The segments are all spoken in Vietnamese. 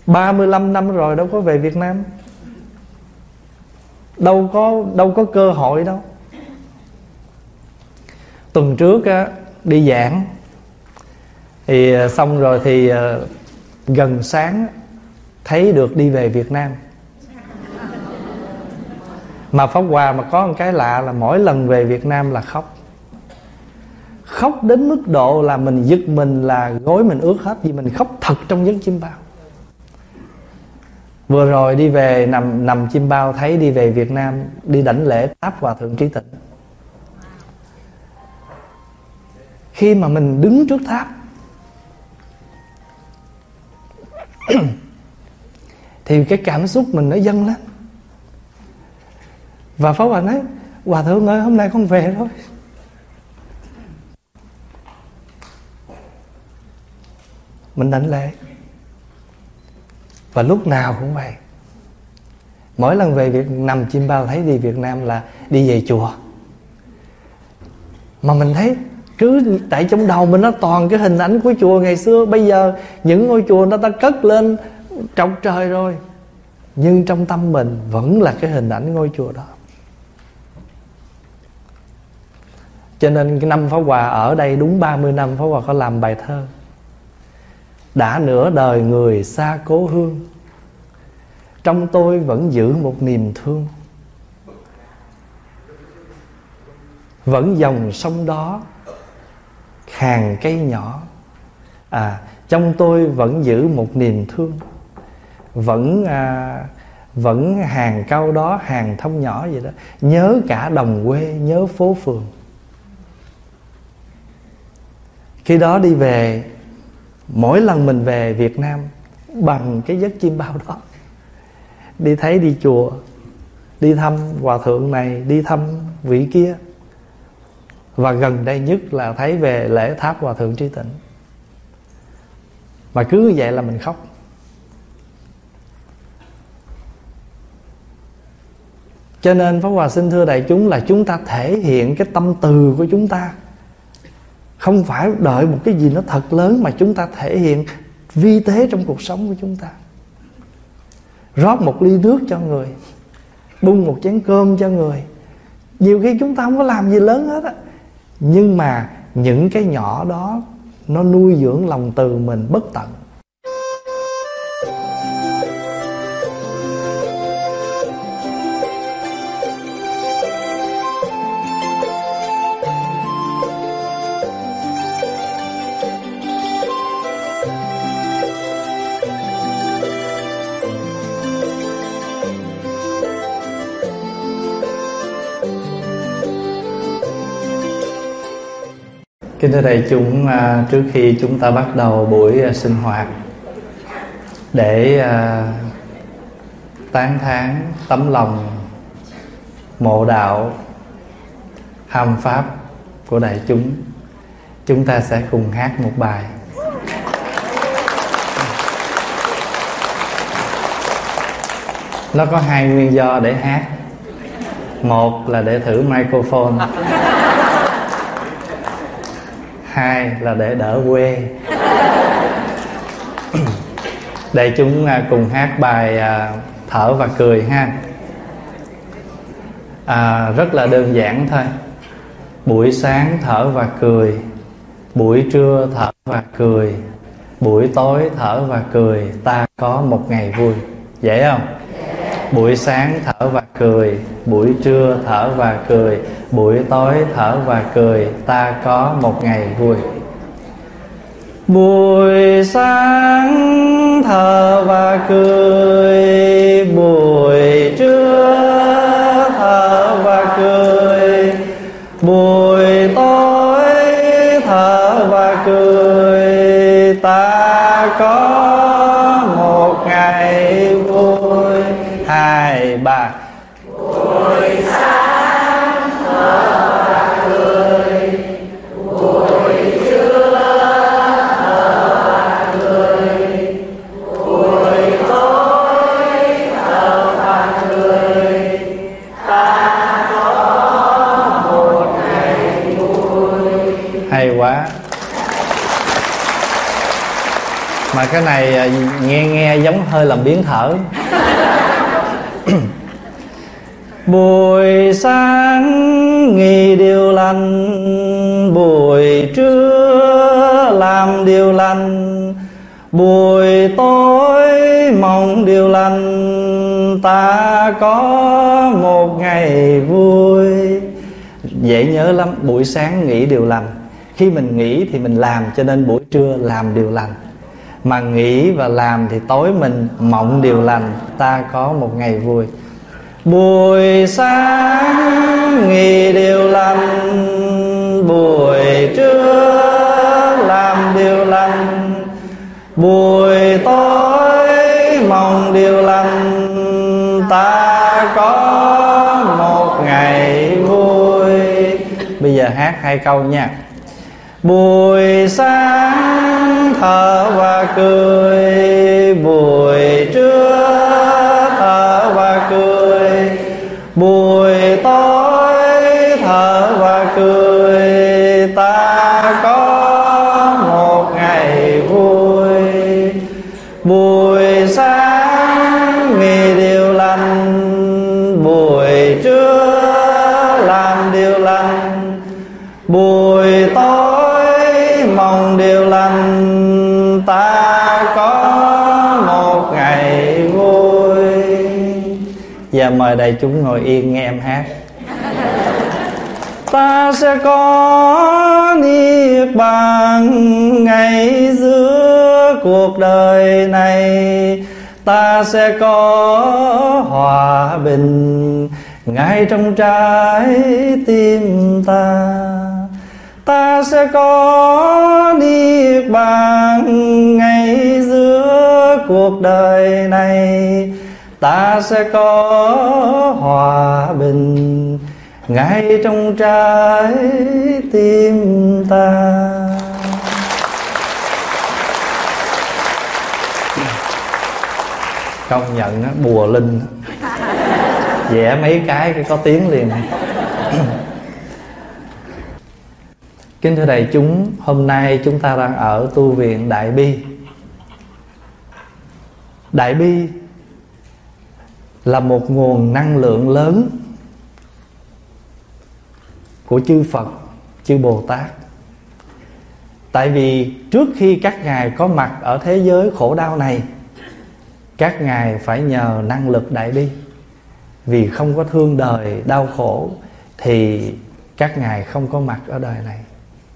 35 năm rồi đâu có về Việt Nam. Đâu có cơ hội đâu. Tuần trước á, đi giảng thì xong rồi thì gần sáng thấy được đi về Việt Nam. Mà Pháp Hòa mà có một cái lạ là mỗi lần về Việt Nam là khóc. Khóc đến mức độ là mình giật mình là gối mình ướt hết, vì mình khóc thật trong giấc chiêm bao. Vừa rồi đi về nằm chiêm bao thấy đi về Việt Nam, đi đảnh lễ Tháp Hòa Thượng Trí Tịnh. Khi mà mình đứng trước tháp thì cái cảm xúc mình nó dâng lên. Và Pháp Hòa nói: Hòa Thượng ơi, hôm nay con về rồi. Mình đảnh lễ. Và lúc nào cũng vậy. Mỗi lần về nằm chiêm bao thấy đi Việt Nam là đi về chùa. Mà mình thấy cứ tại trong đầu mình nó toàn cái hình ảnh của chùa ngày xưa. Bây giờ những ngôi chùa nó ta cất lên trọc trời rồi, nhưng trong tâm mình vẫn là cái hình ảnh ngôi chùa đó. Cho nên cái năm Pháp Hòa ở đây đúng 30 năm, Pháp Hòa có làm bài thơ: đã nửa đời người xa cố hương, trong tôi vẫn giữ một niềm thương. Vẫn dòng sông đó, hàng cây nhỏ, trong tôi vẫn giữ một niềm thương. Vẫn hàng cao đó, hàng thông nhỏ vậy đó. Nhớ cả đồng quê, nhớ phố phường. Khi đó đi về, mỗi lần mình về Việt Nam bằng cái giấc chiêm bao đó, đi thấy đi chùa, đi thăm hòa thượng này, đi thăm vị kia, và gần đây nhất là thấy về lễ Tháp Hòa Thượng Trí Tịnh. Mà cứ như vậy là mình khóc. Cho nên Pháp Hòa xin thưa đại chúng là chúng ta thể hiện cái tâm từ của chúng ta. Không phải đợi một cái gì nó thật lớn, mà chúng ta thể hiện vi tế trong cuộc sống của chúng ta. Rót một ly nước cho người, bưng một chén cơm cho người. Nhiều khi chúng ta không có làm gì lớn hết á, nhưng mà những cái nhỏ đó nó nuôi dưỡng lòng từ mình bất tận. Kính thưa đại chúng, trước khi chúng ta bắt đầu buổi sinh hoạt, để tán thán tấm lòng mộ đạo ham pháp của đại chúng ta sẽ cùng hát một bài. Nó có hai nguyên do để hát. Một là để thử microphone, hai là để đỡ quê. Đại chúng cùng hát bài Thở và Cười ha. Rất là đơn giản thôi. Buổi sáng thở và cười, buổi trưa thở và cười, buổi tối thở và cười, ta có một ngày vui. Dễ không? Buổi sáng thở và cười, buổi trưa thở và cười, buổi tối thở và cười, ta có một ngày vui. Buổi sáng thở và cười, buổi trưa thở và cười, buổi tối thở và cười, ta có một ngày vui. 2, 3. Buổi sáng thở và cười, buổi trưa thở và cười, buổi tối Mà cái này nghe giống hơi làm biến thở. Buổi sáng nghĩ điều lành, buổi trưa làm điều lành, buổi tối mong điều lành, ta có một ngày vui. Dễ nhớ lắm. Buổi sáng nghĩ điều lành, khi mình nghĩ thì mình làm, cho nên buổi trưa làm điều lành. Mà nghĩ và làm thì tối mình mộng điều lành, ta có một ngày vui. Buổi sáng nghĩ điều lành, buổi trưa làm điều lành, buổi tối mong điều lành, ta có một ngày vui. Bây giờ hát hai câu nha. Buổi sáng thở và cười, buổi trưa thở và cười, buổi tối thở và cười, ta có một ngày vui. Buổi sáng nghĩ điều lành, buổi trưa làm điều lành, buổi tối mong điều lành, ta có một ngày vui. Và mời đại chúng ngồi yên nghe em hát. Ta sẽ có niết bàn ngay giữa cuộc đời này, ta sẽ có hòa bình ngay trong trái tim ta. Ta sẽ có niết bàn ngay giữa cuộc đời này, ta sẽ có hòa bình ngay trong trái tim ta. Công nhận á, bùa linh vẽ mấy cái có tiếng liền. Kính thưa đại chúng, hôm nay chúng ta đang ở tu viện Đại Bi. Đại Bi là một nguồn năng lượng lớn của chư Phật, chư Bồ Tát. Tại vì trước khi các ngài có mặt ở thế giới khổ đau này, các ngài phải nhờ năng lực Đại Bi. Vì không có thương đời đau khổ thì các ngài không có mặt ở đời này.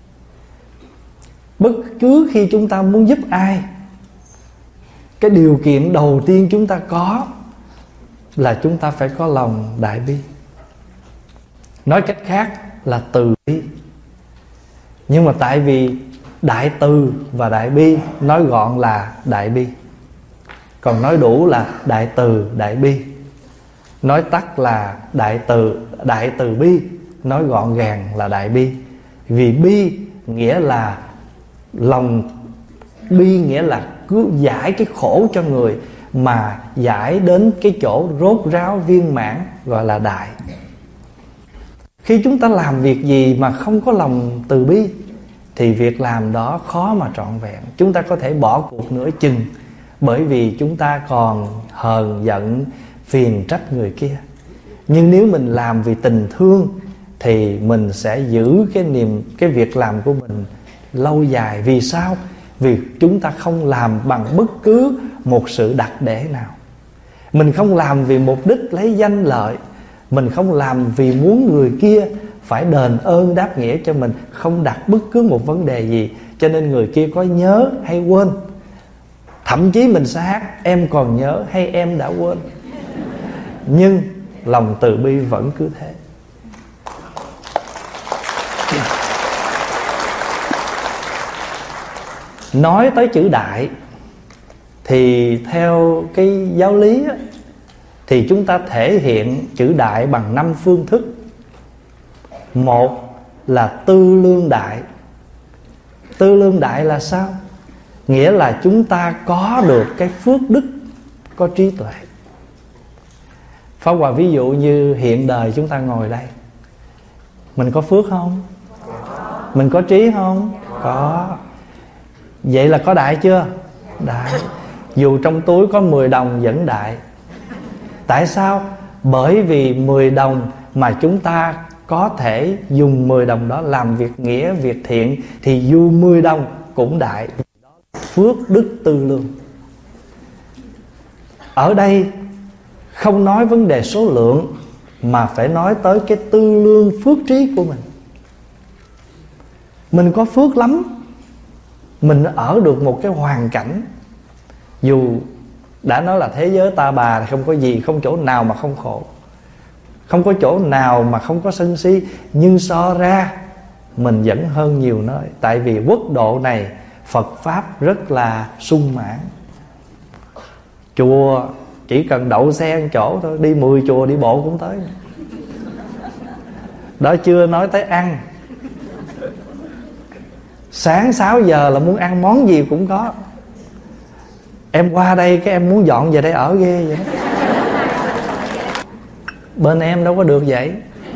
Bất cứ khi chúng ta muốn giúp ai, cái điều kiện đầu tiên chúng ta có là chúng ta phải có lòng Đại Bi. Nói cách khác là từ bi. Nhưng mà tại vì đại từ và đại bi nói gọn là đại bi, còn nói đủ là đại từ đại bi. Nói tắt là đại từ bi, nói gọn gàng là đại bi. Vì bi nghĩa là lòng, bi nghĩa là cứ giải cái khổ cho người, mà giải đến cái chỗ rốt ráo viên mãn gọi là đại. Khi chúng ta làm việc gì mà không có lòng từ bi thì việc làm đó khó mà trọn vẹn. Chúng ta có thể bỏ cuộc nửa chừng, bởi vì chúng ta còn hờn giận, phiền trách người kia. Nhưng nếu mình làm vì tình thương thì mình sẽ giữ cái việc làm của mình lâu dài. Vì sao? Vì chúng ta không làm bằng bất cứ một sự đặc để nào. Mình không làm vì mục đích lấy danh lợi, mình không làm vì muốn người kia phải đền ơn đáp nghĩa cho mình, không đặt bất cứ một vấn đề gì. Cho nên người kia có nhớ hay quên, thậm chí mình sẽ hát em còn nhớ hay em đã quên, nhưng lòng từ bi vẫn cứ thế. Nói tới chữ đại thì theo cái giáo lý á, thì chúng ta thể hiện chữ đại bằng 5 phương thức. Một là tư lương đại. Tư lương đại là sao? Nghĩa là chúng ta có được cái phước đức, có trí tuệ. Pháp Hòa ví dụ như hiện đời chúng ta ngồi đây, mình có phước không? Mình có trí không? Có. Vậy là có đại chưa? đại. Dù trong túi có 10 đồng vẫn đại. Tại sao? Bởi vì 10 đồng mà chúng ta có thể dùng 10 đồng đó làm việc nghĩa, việc thiện, thì dù 10 đồng cũng đại. Phước đức tư lương. Ở đây không nói vấn đề số lượng, mà phải nói tới cái tư lương phước trí của mình. Mình có phước lắm. Mình ở được một cái hoàn cảnh, dù đã nói là thế giới ta bà thì không có gì, không chỗ nào mà không khổ, không có chỗ nào mà không có sân si. Nhưng so ra mình vẫn hơn nhiều nơi. Tại vì quốc độ này Phật Pháp rất là sung mãn. Chùa chỉ cần đậu xe một chỗ thôi, đi 10 chùa đi bộ cũng tới. Đó chưa nói tới ăn. Sáng 6 giờ là muốn ăn món gì cũng có. Em qua đây cái em muốn dọn về đây ở ghê vậy đó. Bên em đâu có được vậy.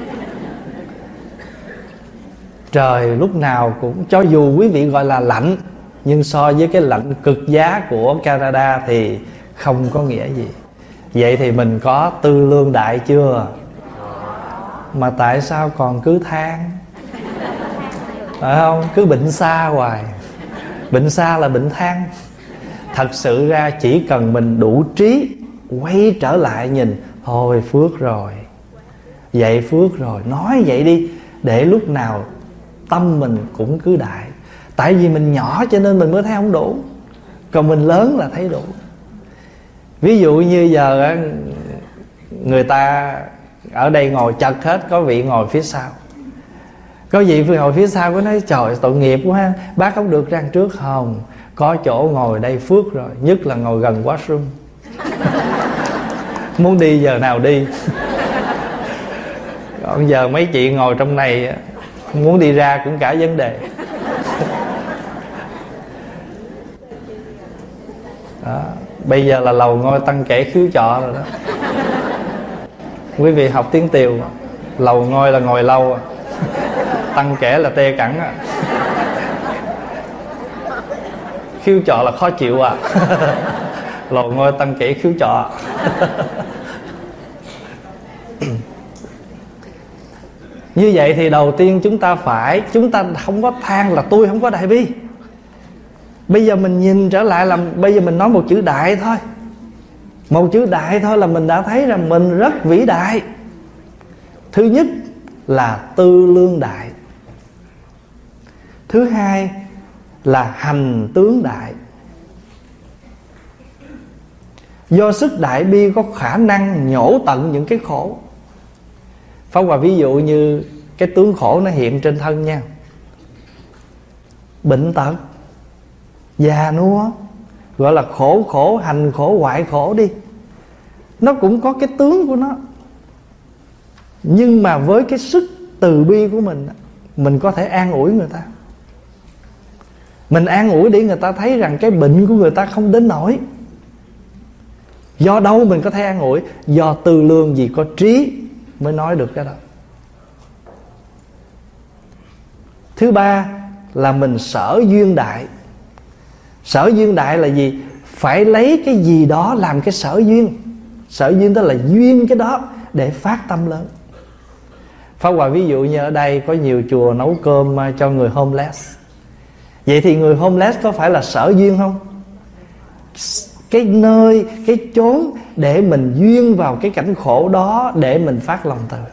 Trời lúc nào cũng, cho dù quý vị gọi là lạnh, nhưng so với cái lạnh cực giá của Canada thì không có nghĩa gì. Vậy thì mình có tư lương đại chưa? Mà tại sao còn cứ than? Phải không? Cứ bệnh xa hoài. Bệnh xa là bệnh than. Thật sự ra chỉ cần mình đủ trí, quay trở lại nhìn, thôi phước rồi, vậy phước rồi. Nói vậy đi, để lúc nào tâm mình cũng cứ đại. Tại vì mình nhỏ cho nên mình mới thấy không đủ, còn mình lớn là thấy đủ. Ví dụ như giờ người ta ở đây ngồi chật hết, có vị ngồi phía sau. Có vị ngồi phía sau có nói trời tội nghiệp quá, bác không được ra trước. Không, có chỗ ngồi đây phước rồi. Nhất là ngồi gần washroom. Muốn đi giờ nào đi. Còn giờ mấy chị ngồi trong này muốn đi ra cũng cả vấn đề. Đó. Bây giờ là lầu ngôi tăng kể khiếu trọ rồi đó. Quý vị học tiếng Tiều, lầu ngôi là ngồi lâu, tăng kể là tê cẳng. Khiếu trọ là khó chịu à. Lầu ngôi tăng kể khiếu trọ. Như vậy thì đầu tiên chúng ta không có than là tôi không có đại bi. Bây giờ mình nhìn trở lại là bây giờ mình nói một chữ đại thôi. Một chữ đại thôi là mình đã thấy rằng mình rất vĩ đại. Thứ nhất là tư lương đại. Thứ hai là hành tướng đại. Do sức đại bi có khả năng nhổ tận những cái khổ. Pháp Hòa ví dụ như cái tướng khổ nó hiện trên thân nha. Bệnh tật, già nua, gọi là khổ, hành khổ, hoại khổ đi. Nó cũng có cái tướng của nó. Nhưng mà với cái sức từ bi của mình có thể an ủi người ta. Mình an ủi để người ta thấy rằng cái bệnh của người ta không đến nỗi. Do đâu mình có thể an ủi? Do tư lương gì có trí mới nói được cái đó. Thứ ba là mình sở duyên đại. Sở duyên đại là gì? Phải lấy cái gì đó làm cái sở duyên. Sở duyên đó là duyên cái đó để phát tâm lớn. Pháp Hòa ví dụ như ở đây có nhiều chùa nấu cơm cho người homeless. Vậy thì người homeless có phải là sở duyên không? Cái nơi, cái chốn để mình duyên vào cái cảnh khổ đó để mình phát lòng từ.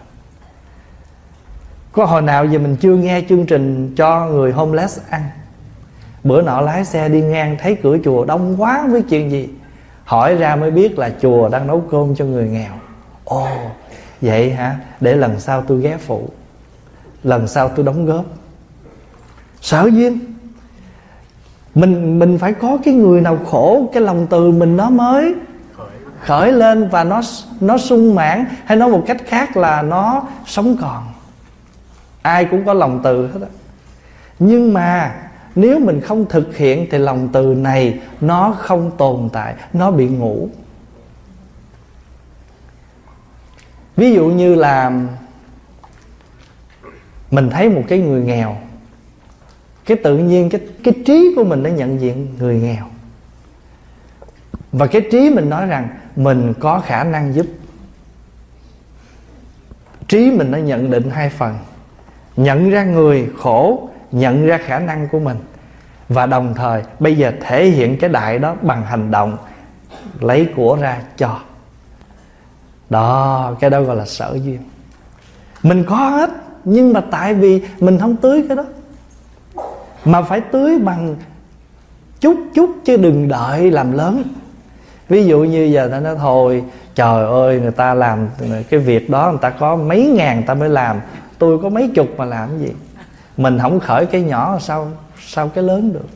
Có hồi nào giờ mình chưa nghe chương trình cho người homeless ăn. Bữa nọ lái xe đi ngang thấy cửa chùa đông quá, không biết chuyện gì. Hỏi ra mới biết là chùa đang nấu cơm cho người nghèo. Ồ, vậy hả? Để lần sau tôi ghé phụ, lần sau tôi đóng góp. Sở duyên. Mình phải có cái người nào khổ, cái lòng từ mình nó mới khởi lên và nó sung mãn. Hay nói một cách khác là nó sống còn. Ai cũng có lòng từ hết á. Nhưng mà nếu mình không thực hiện thì lòng từ này nó không tồn tại, nó bị ngủ. Ví dụ như là mình thấy một cái người nghèo, cái tự nhiên cái trí của mình nó nhận diện người nghèo. Và cái trí mình nói rằng mình có khả năng giúp. Trí mình nó nhận định hai phần: nhận ra người khổ, nhận ra khả năng của mình, và đồng thời bây giờ thể hiện cái đại đó bằng hành động, lấy của ra cho. Đó, cái đó gọi là sở duyên. Mình có hết, nhưng mà tại vì mình không tưới cái đó, mà phải tưới bằng chút chút chứ đừng đợi làm lớn. Ví dụ như giờ ta nói thôi, trời ơi, người ta làm cái việc đó người ta có mấy ngàn ta mới làm, tôi có mấy chục mà làm cái gì. Mình không khởi cái nhỏ sao cái lớn được.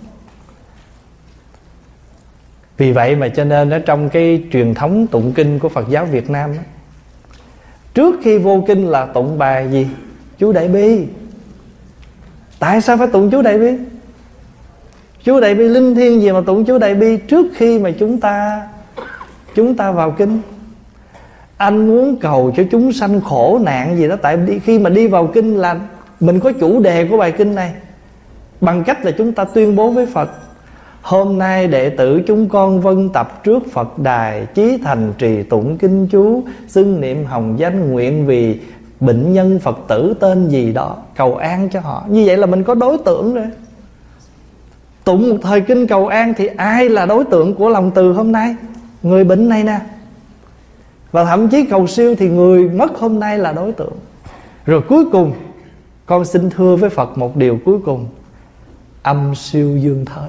Vì vậy mà cho nên ở trong cái truyền thống tụng kinh của Phật giáo Việt Nam đó, trước khi vô kinh là tụng bài gì? Chú Đại Bi. Tại sao phải tụng chú Đại Bi? Chú Đại Bi linh thiêng gì mà tụng chú Đại Bi trước khi mà chúng ta vào kinh? Anh muốn cầu cho chúng sanh khổ nạn gì đó, tại khi mà đi vào kinh là mình có chủ đề của bài kinh này, bằng cách là chúng ta tuyên bố với Phật: hôm nay đệ tử chúng con vân tập trước Phật đài, chí thành trì tụng kinh chú, xưng niệm hồng danh, nguyện vì bệnh nhân Phật tử tên gì đó cầu an cho họ. Như vậy là mình có đối tượng rồi. Tụng một thời kinh cầu an thì ai là đối tượng của lòng từ hôm nay? Người bệnh này nè. Và thậm chí cầu siêu thì người mất hôm nay là đối tượng. Rồi cuối cùng con xin thưa với Phật một điều cuối cùng: âm siêu dương thới.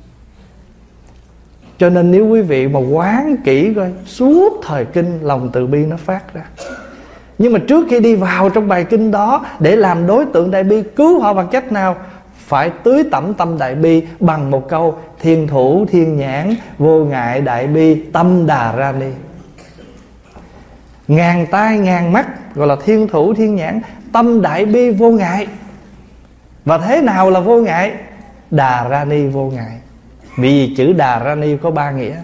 Cho nên nếu quý vị mà quán kỹ coi, suốt thời kinh lòng từ bi nó phát ra. Nhưng mà trước khi đi vào trong bài kinh đó, để làm đối tượng đại bi, cứu họ bằng cách nào? Phải tưới tẩm tâm đại bi bằng một câu: thiên thủ thiên nhãn, vô ngại đại bi, tâm đà ra ni. Ngàn tai ngàn mắt gọi là thiên thủ thiên nhãn, tâm đại bi vô ngại. Và thế nào là vô ngại? Đà ra ni vô ngại. Vì chữ đà ra ni có ba nghĩa: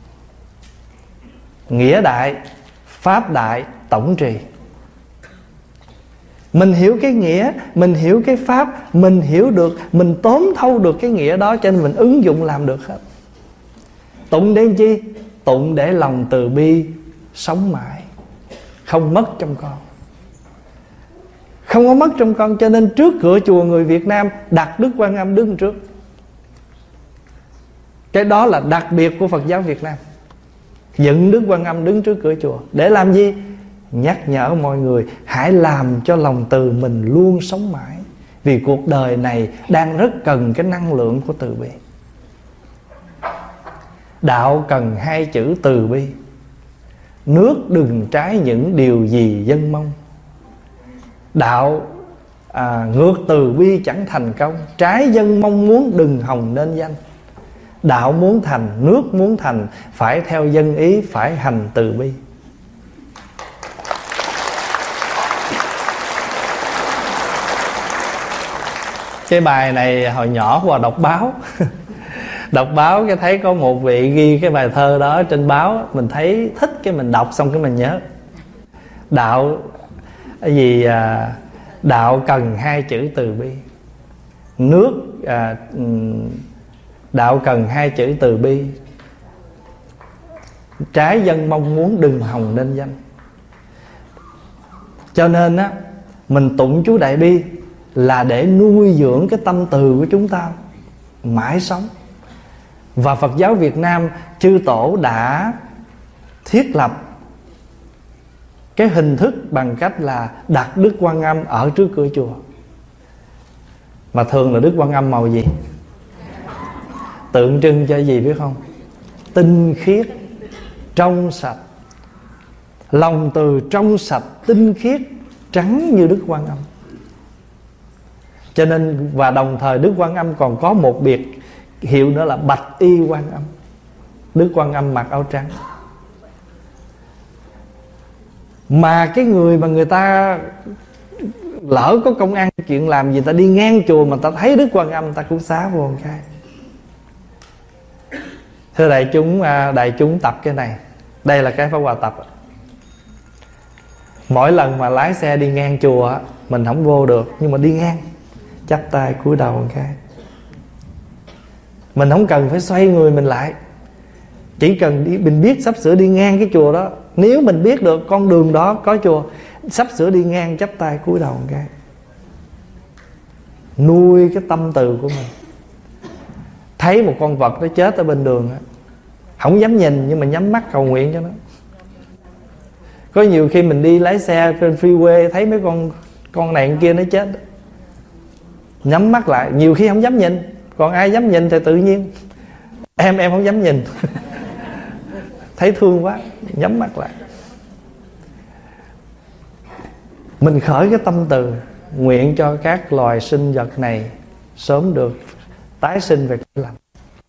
nghĩa đại, pháp đại, tổng trì. Mình hiểu cái nghĩa, mình hiểu cái pháp, mình hiểu được, mình tóm thâu được cái nghĩa đó, cho nên mình ứng dụng làm được hết. Tụng để chi? Tụng để lòng từ bi sống mãi, không mất trong con. Không có mất trong con. Cho nên trước cửa chùa người Việt Nam đặt Đức Quan Âm đứng trước. Cái đó là đặc biệt của Phật giáo Việt Nam. Dựng Đức Quan Âm đứng trước cửa chùa để làm gì? Nhắc nhở mọi người hãy làm cho lòng từ mình luôn sống mãi. Vì cuộc đời này đang rất cần cái năng lượng của từ bi. Đạo cần hai chữ từ bi. Nước đừng trái những điều gì dân mong. Đạo ngược từ bi chẳng thành công. Trái dân mong muốn đừng hòng nên danh. Đạo muốn thành, nước muốn thành, phải theo dân ý, phải hành từ bi. Cái bài này hồi nhỏ qua đọc báo đọc báo cái thấy có một vị ghi cái bài thơ đó trên báo, mình thấy thích cái mình đọc xong cái mình nhớ. Đạo cái gì đạo cần hai chữ từ bi. Nước đạo cần hai chữ từ bi. Trái dân mong muốn đừng hòng nên danh. Cho nên á, mình tụng chú Đại Bi là để nuôi dưỡng cái tâm từ của chúng ta mãi sống. Và Phật giáo Việt Nam chư tổ đã thiết lập cái hình thức bằng cách là đặt Đức Quan Âm ở trước cửa chùa. Mà thường là Đức Quan Âm màu gì? Tượng trưng cho gì biết không? Tinh khiết, trong sạch. Lòng từ trong sạch, tinh khiết, trắng như Đức Quan Âm. Cho nên và đồng thời Đức Quan Âm còn có một biệt hiệu nữa là Bạch Y Quan Âm. Đức Quan Âm mặc áo trắng. Mà cái người mà người ta lỡ có công ăn chuyện làm gì, ta đi ngang chùa mà ta thấy Đức Quan Âm, ta cũng xá vô một cái. Thưa đại chúng tập cái này. Đây là cái pháp hòa tập. Mỗi lần mà lái xe đi ngang chùa mình không vô được, nhưng mà đi ngang chắp tay cúi đầu một cái. Mình không cần phải xoay người mình lại, Chỉ cần mình biết sắp sửa đi ngang cái chùa đó, nếu mình biết được con đường đó có chùa, sắp sửa đi ngang chắp tay cúi đầu một cái, nuôi cái tâm từ của mình. Thấy một con vật nó chết ở bên đường, không dám nhìn nhưng mà nhắm mắt cầu nguyện cho nó. Có nhiều khi mình đi lái xe trên freeway, thấy mấy con này con kia nó chết, nhắm mắt lại. Nhiều khi không dám nhìn, còn ai dám nhìn thì tự nhiên. Em không dám nhìn thấy thương quá, nhắm mắt lại. Mình khởi cái tâm từ nguyện cho các loài sinh vật này sớm được tái sinh về cõi lành.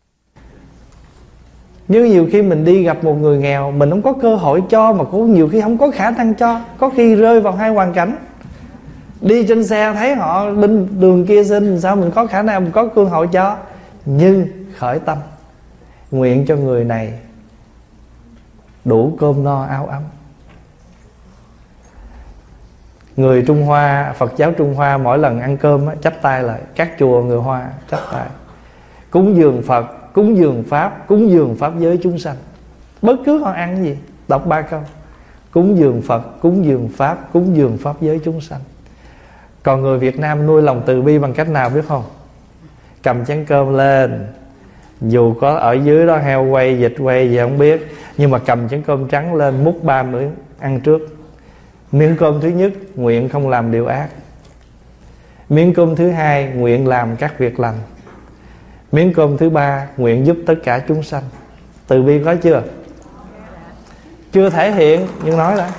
Nhưng nhiều khi mình đi gặp một người nghèo, mình không có cơ hội cho, mà cũng nhiều khi không có khả năng cho. Có khi rơi vào hai hoàn cảnh. Đi trên xe thấy họ bên đường kia xin, sao mình có khả năng, mình có cơ hội cho. Nhưng khởi tâm nguyện cho người này đủ cơm no áo ấm. Người Trung Hoa, Phật giáo Trung Hoa mỗi lần ăn cơm chắp tay lại. Các chùa người Hoa chắp tay cúng dường Phật, cúng dường Pháp, cúng dường Pháp giới chúng sanh. Bất cứ họ ăn cái gì, đọc 3 câu: cúng dường Phật, cúng dường Pháp, cúng dường Pháp giới chúng sanh. Còn người Việt Nam nuôi lòng từ bi bằng cách nào biết không? Cầm chén cơm lên, dù có ở dưới đó heo quay, vịt quay gì không biết, nhưng mà cầm chén cơm trắng lên, múc 3 miếng ăn trước. Miếng cơm thứ nhất nguyện không làm điều ác. Miếng cơm thứ hai nguyện làm các việc lành. Miếng cơm thứ ba nguyện giúp tất cả chúng sanh. Từ bi có chưa? Chưa thể hiện nhưng nói đã.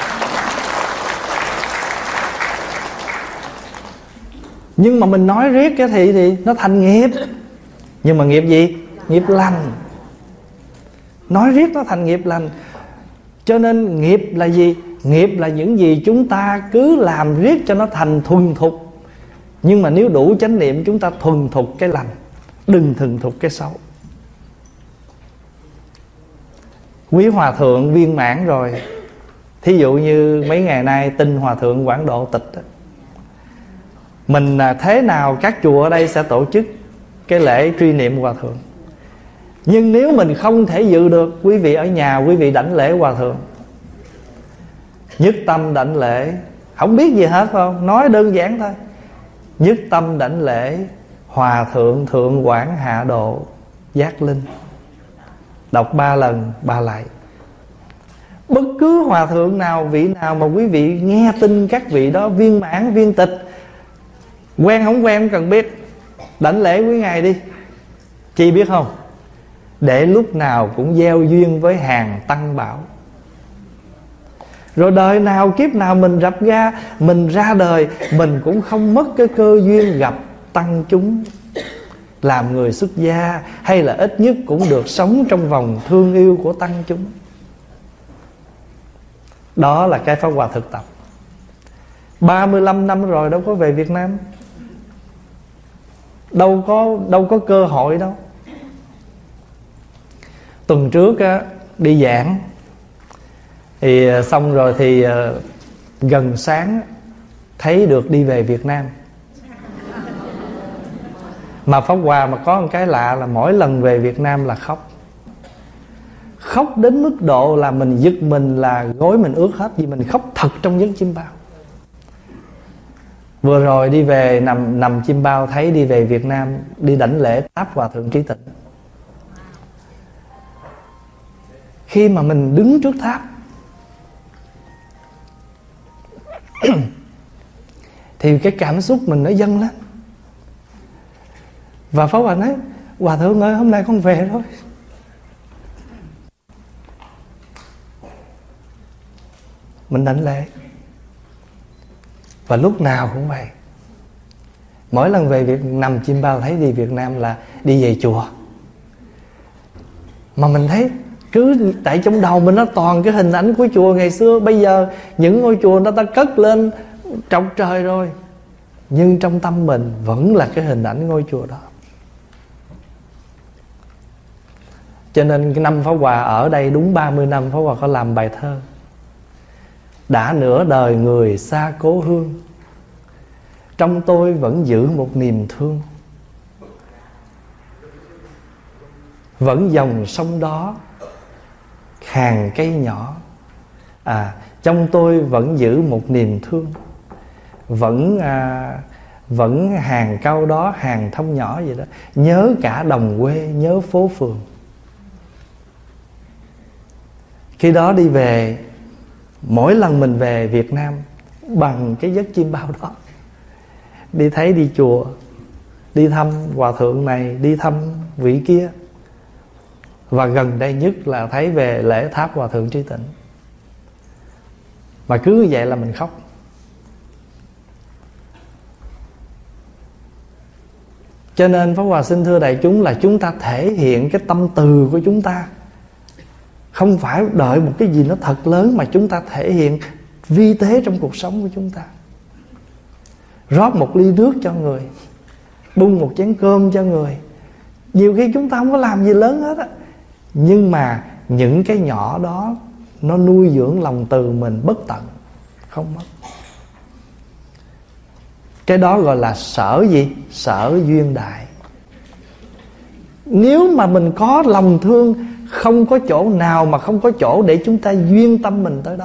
Nhưng mà mình nói riết cái thì nó thành nghiệp. Nhưng mà nghiệp gì? Nghiệp lành. Nói riết nó thành nghiệp lành. Cho nên nghiệp là gì? Nghiệp là những gì chúng ta cứ làm riết cho nó thành thuần thục. Nhưng mà nếu đủ chánh niệm, chúng ta thuần thục cái lành, đừng thuần thục cái xấu. Quý hòa thượng viên mãn rồi. Thí dụ như mấy ngày nay tin hòa thượng Quảng Độ tịch đó. Mình thế nào các chùa ở đây sẽ tổ chức cái lễ truy niệm hòa thượng. Nhưng nếu mình không thể dự được, quý vị ở nhà quý vị đảnh lễ hòa thượng, nhất tâm đảnh lễ, không biết gì hết phải không? Nói đơn giản thôi. Nhất tâm đảnh lễ Hòa thượng Thượng Quảng Hạ Độ Giác Linh. Đọc 3 lần 3 lạy. Bất cứ hòa thượng nào, vị nào mà quý vị nghe tin các vị đó viên mãn, viên tịch, quen không quen không cần biết, đảnh lễ quý ngài đi. Chi biết không? Để lúc nào cũng gieo duyên với hàng tăng bảo. Rồi đời nào kiếp nào mình gặp ra, mình ra đời, mình cũng không mất cái cơ duyên gặp tăng chúng, làm người xuất gia, hay là ít nhất cũng được sống trong vòng thương yêu của tăng chúng. Đó là cái Pháp Hòa thực tập. 35 năm rồi đâu có về Việt Nam, đâu có cơ hội đâu. Tuần trước á, đi giảng thì xong rồi thì gần sáng thấy được đi về Việt Nam. Mà Pháp Hòa mà có một cái lạ là mỗi lần về Việt Nam là khóc. Khóc đến mức độ là mình giật mình, là gối mình ướt hết, vì mình khóc thật trong giấc chiêm bao. Vừa rồi đi về nằm chiêm bao, thấy đi về Việt Nam, đi đảnh lễ Tháp Hòa Thượng Trí Tịnh. Khi mà mình đứng trước tháp thì cái cảm xúc mình nó dâng lên. Và Pháp Hòa nói: Hòa thượng ơi, hôm nay con về rồi. Mình đảnh lễ. Và lúc nào cũng vậy. Mỗi lần về Việt nằm chiêm bao thấy đi Việt Nam là đi về chùa. Mà mình thấy cứ tại trong đầu mình nó toàn cái hình ảnh của chùa ngày xưa. Bây giờ những ngôi chùa nó ta cất lên trọng trời rồi, nhưng trong tâm mình vẫn là cái hình ảnh ngôi chùa đó. Cho nên cái năm Pháp Hòa ở đây đúng 30 năm, Pháp Hòa có làm bài thơ: đã nửa đời người xa cố hương, trong tôi vẫn giữ một niềm thương. Vẫn dòng sông đó hàng cây nhỏ. Trong tôi vẫn giữ một niềm thương, vẫn hàng câu đó, hàng thông nhỏ vậy đó. Nhớ cả đồng quê, nhớ phố phường. Khi đó đi về, mỗi lần mình về Việt Nam bằng cái giấc chim bao đó, đi thấy đi chùa, đi thăm hòa thượng này, đi thăm vị kia, và gần đây nhất là thấy về lễ tháp hòa thượng Trí Tịnh. Mà cứ như vậy là mình khóc. Cho nên Pháp Hòa xin thưa đại chúng là chúng ta thể hiện cái tâm từ của chúng ta, không phải đợi một cái gì nó thật lớn, mà chúng ta thể hiện vi tế trong cuộc sống của chúng ta. Rót một ly nước cho người, bưng một chén cơm cho người. Nhiều khi chúng ta không có làm gì lớn hết á, nhưng mà những cái nhỏ đó nó nuôi dưỡng lòng từ mình bất tận, không mất. Cái đó gọi là sở gì? Sở duyên đại. Nếu mà mình có lòng thương, không có chỗ nào mà không có chỗ để chúng ta duyên tâm mình tới đó.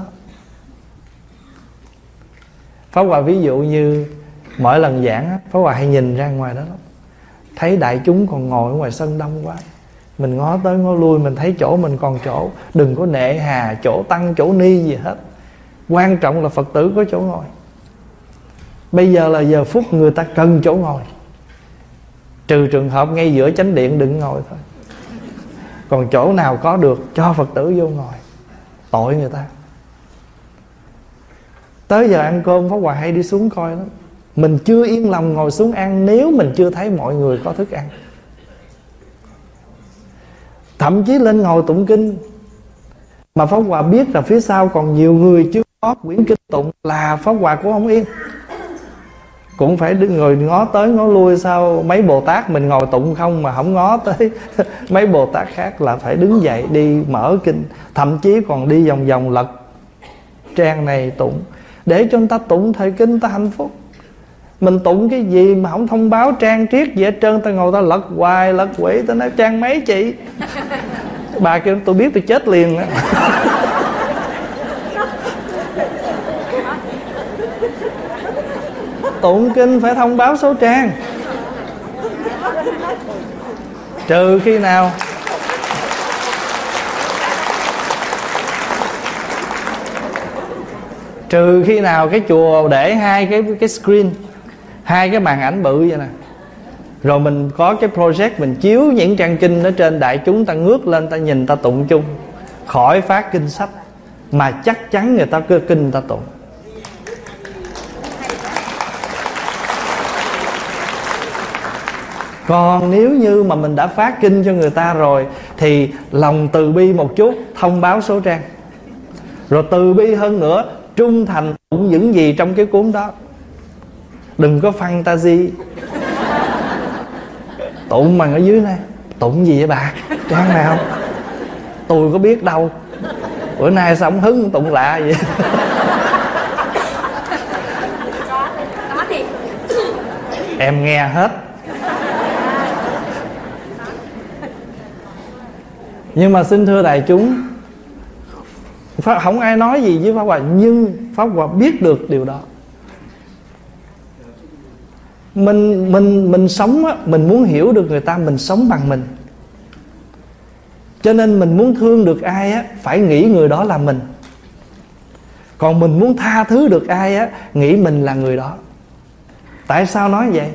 Pháp Hòa ví dụ như mỗi lần giảng, Pháp Hòa hay nhìn ra ngoài đó lắm. Thấy đại chúng còn ngồi ở ngoài sân đông quá, mình ngó tới ngó lui, mình thấy chỗ mình còn chỗ. Đừng có nệ hà chỗ tăng chỗ ni gì hết, quan trọng là Phật tử có chỗ ngồi. Bây giờ là giờ phút người ta cần chỗ ngồi, trừ trường hợp ngay giữa chánh điện đừng ngồi thôi. Còn chỗ nào có được cho Phật tử vô ngồi. Tội người ta. Tới giờ ăn cơm Pháp Hòa hay đi xuống coi lắm. Mình chưa yên lòng ngồi xuống ăn nếu mình chưa thấy mọi người có thức ăn. Thậm chí lên ngồi tụng kinh mà Pháp Hòa biết là phía sau còn nhiều người chưa có quyển kinh tụng, là Pháp Hòa cũng không yên. Cũng phải đứng người ngó tới ngó lui, sao mấy Bồ Tát mình ngồi tụng không mà không ngó tới mấy Bồ Tát khác, là phải đứng dậy đi mở kinh. Thậm chí còn đi vòng vòng lật trang này tụng, để cho người ta tụng thời kinh, người ta hạnh phúc. Mình tụng cái gì mà không thông báo trang triết gì hết trơn, ta ngồi ta lật hoài lật quỷ. Ta nói trang mấy chị? Bà kêu tôi biết tôi chết liền á. Tụng kinh phải thông báo số trang. Trừ khi nào cái chùa để hai cái screen, hai cái màn ảnh bự vậy nè, rồi mình có cái project mình chiếu những trang kinh ở trên, đại chúng ta ngước lên ta nhìn ta tụng chung, khỏi phát kinh sách mà chắc chắn người ta cứ kinh người ta tụng. Còn nếu như mà mình đã phát kinh cho người ta rồi thì lòng từ bi một chút, thông báo số trang. Rồi từ bi hơn nữa, trung thành tụng những gì trong cái cuốn đó. Đừng có fantasy tụng bằng ở dưới này. Tụng gì vậy bà? Trang nào? Tôi có biết đâu. Bữa nay sao ông hứng tụng lạ vậy? Em nghe hết. Nhưng mà xin thưa đại chúng, không ai nói gì với Pháp Hòa, nhưng Pháp Hòa biết được điều đó. Mình sống á, mình muốn hiểu được người ta, mình sống bằng mình. Cho nên mình muốn thương được ai á, phải nghĩ người đó là mình. Còn mình muốn tha thứ được ai á, nghĩ mình là người đó. Tại sao nói vậy?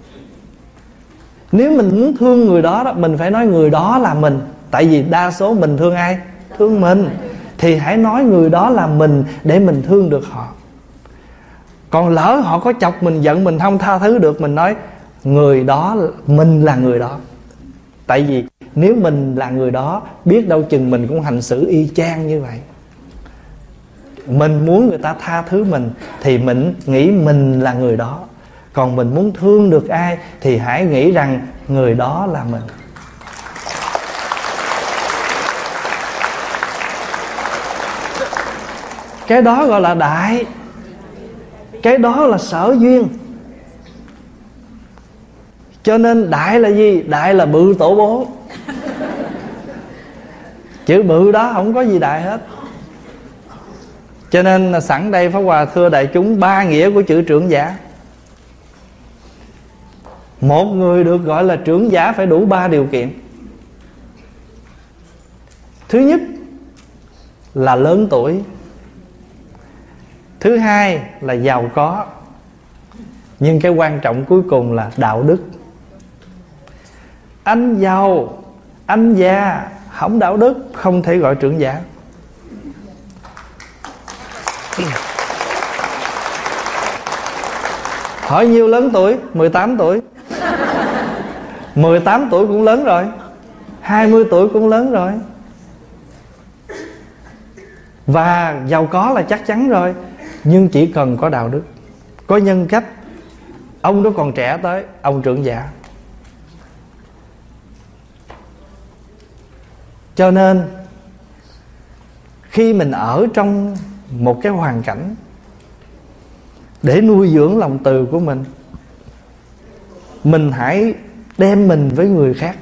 Nếu mình muốn thương người đó, mình phải nói người đó là mình. Tại vì đa số mình thương ai? Thương mình. Thì hãy nói người đó là mình để mình thương được họ. Còn lỡ họ có chọc mình giận, mình không tha thứ được, mình nói người đó, mình là người đó. Tại vì nếu mình là người đó, biết đâu chừng mình cũng hành xử y chang như vậy. Mình muốn người ta tha thứ mình thì mình nghĩ mình là người đó. Còn mình muốn thương được ai thì hãy nghĩ rằng người đó là mình. Cái đó gọi là đại. Cái đó là sở duyên. Cho nên đại là gì? Đại là bự tổ bố. Chữ bự đó không có gì đại hết. Cho nên là sẵn đây Pháp Hòa thưa đại chúng 3 nghĩa của chữ trưởng giả. Một người được gọi là trưởng giả phải đủ 3 điều kiện. Thứ nhất là lớn tuổi. Thứ hai là giàu có. Nhưng cái quan trọng cuối cùng là đạo đức. Anh giàu, anh già, không đạo đức, không thể gọi trưởng giả. Hỏi nhiêu lớn tuổi? 18 tuổi. 18 tuổi cũng lớn rồi, 20 tuổi cũng lớn rồi. Và giàu có là chắc chắn rồi. Nhưng chỉ cần có đạo đức, có nhân cách. Ông đó còn trẻ tới, ông trưởng giả. Cho nên khi mình ở trong một cái hoàn cảnh để nuôi dưỡng lòng từ của mình hãy đem mình với người khác.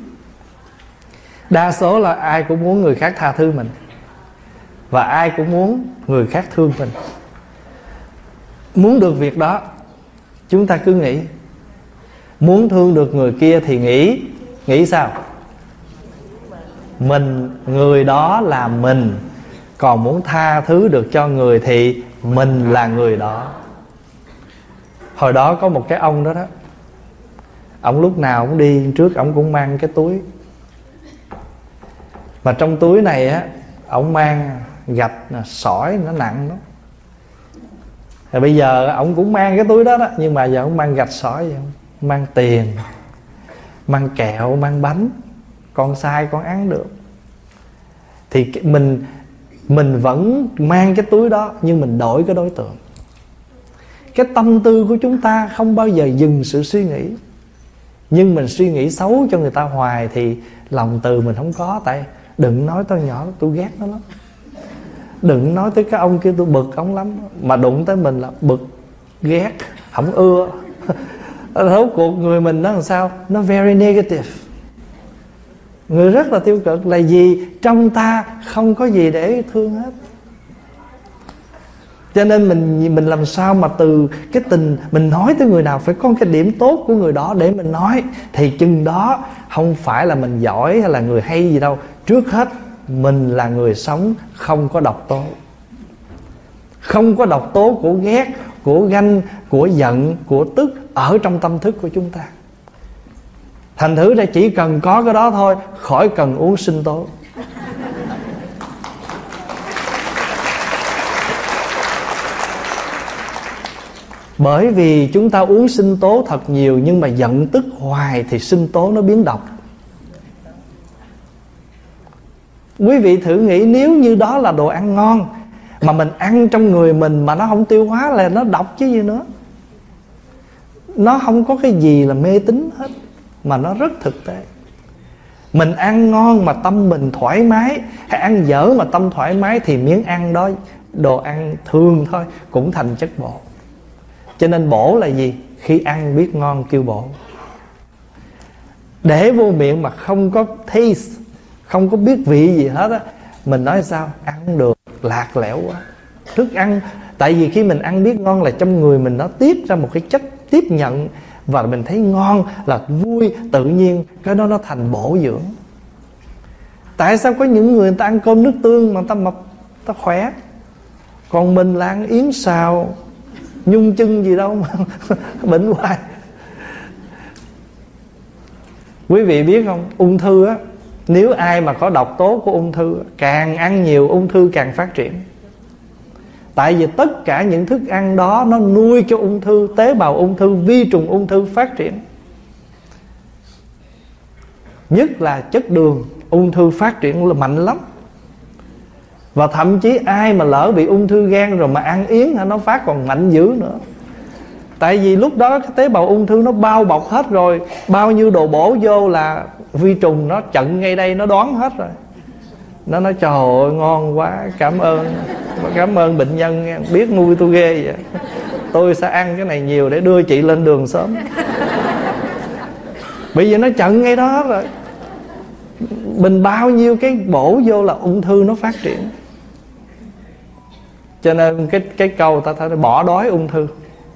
Đa số là ai cũng muốn người khác tha thứ mình, và ai cũng muốn người khác thương mình. Muốn được việc đó, chúng ta cứ nghĩ. Muốn thương được người kia thì nghĩ sao? Người đó là mình. Còn muốn tha thứ được cho người thì mình là người đó. Hồi đó có một cái ông đó. Ông lúc nào cũng đi trước, ông cũng mang cái túi. Mà trong túi này á, ông mang gạch, sỏi, nó nặng đó. Rồi bây giờ ông cũng mang cái túi đó, nhưng mà giờ ông mang gạch sỏi vậy. Mang tiền, mang kẹo, mang bánh. Con sai con ăn được. Thì mình vẫn mang cái túi đó, nhưng mình đổi cái đối tượng. Cái tâm tư của chúng ta không bao giờ dừng sự suy nghĩ. Nhưng mình suy nghĩ xấu cho người ta hoài thì lòng từ mình không có. Tại đừng nói tôi nhỏ, tôi ghét nó lắm. Đừng nói tới cái ông kia, tôi bực ông lắm. Mà đụng tới mình là bực, ghét, không ưa. Rốt cuộc người mình nó làm sao? Nó very negative. Người rất là tiêu cực. Là vì trong ta không có gì để thương hết. Cho nên mình làm sao mà từ cái tình mình nói tới người nào phải có cái điểm tốt của người đó để mình nói. Thì chừng đó không phải là mình giỏi hay là người hay gì đâu. Trước hết mình là người sống không có độc tố. Không có độc tố của ghét, của ganh, của giận, của tức ở trong tâm thức của chúng ta. Thành thử ra chỉ cần có cái đó thôi, khỏi cần uống sinh tố. Bởi vì chúng ta uống sinh tố thật nhiều, nhưng mà giận tức hoài thì sinh tố nó biến độc. Quý vị thử nghĩ, nếu như đó là đồ ăn ngon mà mình ăn trong người mình mà nó không tiêu hóa là nó độc chứ gì nữa. Nó không có cái gì là mê tín hết, mà nó rất thực tế. Mình ăn ngon mà tâm mình thoải mái, hay ăn dở mà tâm thoải mái, thì miếng ăn đó, đồ ăn thường thôi, cũng thành chất bổ. Cho nên bổ là gì? Khi ăn biết ngon kêu bổ. Để vô miệng mà không có taste, không có biết vị gì hết á, mình nói sao? Ăn được lạc lẽo quá. Thức ăn, tại vì khi mình ăn biết ngon là trong người mình nó tiết ra một cái chất tiếp nhận, và mình thấy ngon là vui, tự nhiên cái đó nó thành bổ dưỡng. Tại sao có những người ta ăn cơm nước tương mà ta mập, ta khỏe, còn mình là ăn yến xào nhung chân gì đâu mà bệnh hoài. Quý vị biết không, ung thư á, nếu ai mà có độc tố của ung thư, càng ăn nhiều ung thư càng phát triển. Tại vì tất cả những thức ăn đó nó nuôi cho ung thư, tế bào ung thư, vi trùng ung thư phát triển. Nhất là chất đường, ung thư phát triển là mạnh lắm. Và thậm chí ai mà lỡ bị ung thư gan rồi mà ăn yến nó phát còn mạnh dữ nữa. Tại vì lúc đó cái tế bào ung thư nó bao bọc hết rồi, bao nhiêu đồ bổ vô là vi trùng nó chặn ngay đây, nó đoán hết rồi. Nó nói trời ơi ngon quá, cảm ơn bệnh nhân, biết nuôi tôi ghê vậy. Tôi sẽ ăn cái này nhiều để đưa chị lên đường sớm. Bây giờ nó chặn ngay đó hết rồi. Mình bao nhiêu cái bổ vô là ung thư nó phát triển. Cho nên cái câu ta thấy bỏ đói ung thư.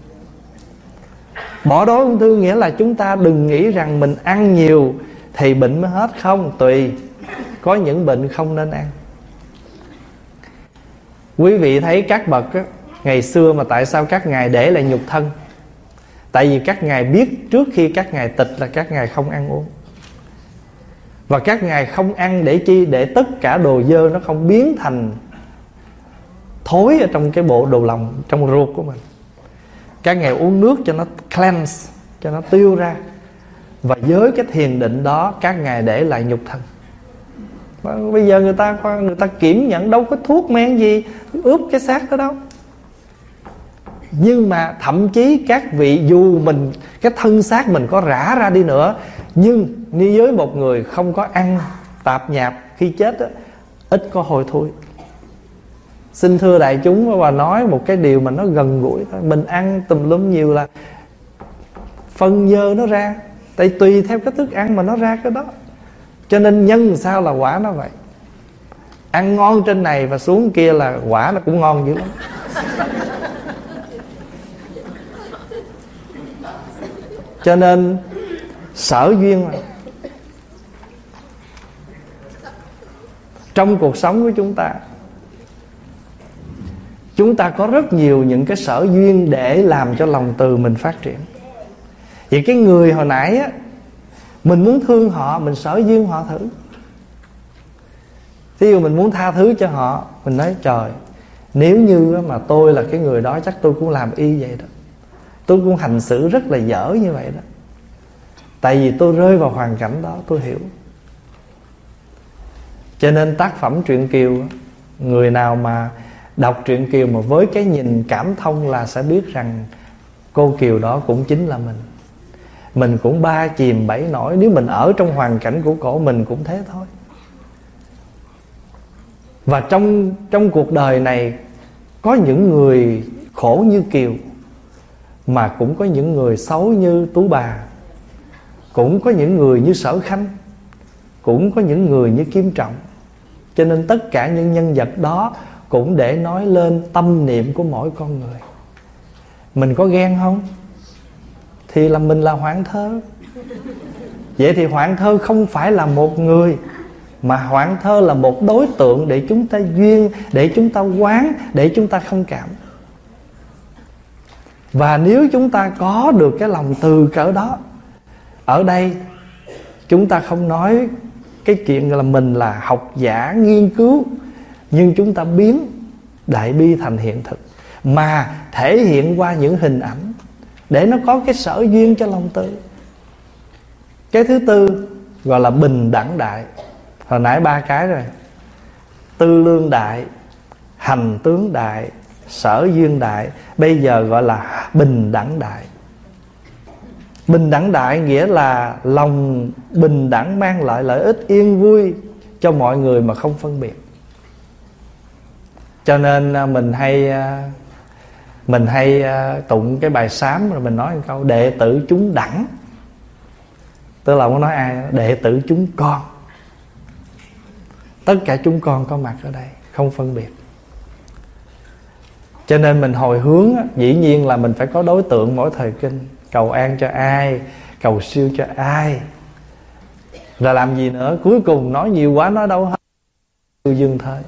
Bỏ đói ung thư nghĩa là chúng ta đừng nghĩ rằng mình ăn nhiều thì bệnh mới hết. Không, tùy. Có những bệnh không nên ăn. Quý vị thấy các bậc á, ngày xưa mà tại sao các ngài để lại nhục thân? Tại vì các ngài biết trước khi các ngài tịch là các ngài không ăn uống. Và các ngài không ăn để chi? Để tất cả đồ dơ nó không biến thành thối ở trong cái bộ đồ lòng, trong ruột của mình. Các ngài uống nước cho nó cleanse, cho nó tiêu ra. Và với cái thiền định đó các ngài để lại nhục thân. Bây giờ người ta kiểm nhận đâu có thuốc men gì ướp cái xác đó đâu. Nhưng mà thậm chí các vị, dù mình cái thân xác mình có rã ra đi nữa, nhưng như với một người không có ăn tạp nhạp, khi chết đó, ít có hôi thối. Xin thưa đại chúng và nói một cái điều mà nó gần gũi thôi. Mình ăn tùm lum nhiều là phân dơ nó ra. Tại tùy theo cái thức ăn mà nó ra cái đó. Cho nên nhân sao là quả nó vậy. Ăn ngon trên này và xuống kia là quả nó cũng ngon dữ lắm. Cho nên sở duyên mà. Trong cuộc sống của chúng ta có rất nhiều những cái sở duyên để làm cho lòng từ mình phát triển. Vậy cái người hồi nãy á, mình muốn thương họ, mình sở duyên họ thử. Thí dụ mình muốn tha thứ cho họ, mình nói trời, nếu như mà tôi là cái người đó chắc tôi cũng làm y vậy đó. Tôi cũng hành xử rất là dở như vậy đó. Tại vì tôi rơi vào hoàn cảnh đó, tôi hiểu. Cho nên tác phẩm truyện Kiều, người nào mà đọc truyện Kiều mà với cái nhìn cảm thông là sẽ biết rằng cô Kiều đó cũng chính là mình. Mình cũng ba chìm bảy nổi. Nếu mình ở trong hoàn cảnh của cổ, mình cũng thế thôi. Và trong cuộc đời này có những người khổ như Kiều, mà cũng có những người xấu như Tú Bà, cũng có những người như Sở Khanh, cũng có những người như Kim Trọng. Cho nên tất cả những nhân vật đó cũng để nói lên tâm niệm của mỗi con người. Mình có ghen không? Thì là mình là Hoạn Thơ. Vậy thì Hoạn Thơ không phải là một người, mà Hoạn Thơ là một đối tượng để chúng ta duyên, để chúng ta quán, để chúng ta thông cảm. Và nếu chúng ta có được cái lòng từ cỡ đó, ở đây chúng ta không nói cái chuyện là mình là học giả nghiên cứu, nhưng chúng ta biến đại bi thành hiện thực, mà thể hiện qua những hình ảnh để nó có cái sở duyên cho lòng từ. Cái thứ tư gọi là bình đẳng đại. Hồi nãy ba cái rồi: tư lương đại, hành tướng đại, sở duyên đại. Bây giờ gọi là bình đẳng đại. Bình đẳng đại nghĩa là lòng bình đẳng mang lại lợi ích yên vui cho mọi người mà không phân biệt. Cho nên mình hay tụng cái bài sám, rồi mình nói một câu: đệ tử chúng đẳng. Tức là muốn nói ai? Đệ tử chúng con. Tất cả chúng con có mặt ở đây, không phân biệt. Cho nên mình hồi hướng, dĩ nhiên là mình phải có đối tượng mỗi thời kinh. Cầu an cho ai, cầu siêu cho ai, rồi làm gì nữa. Cuối cùng nói nhiều quá nói đâu hết, dừng thôi.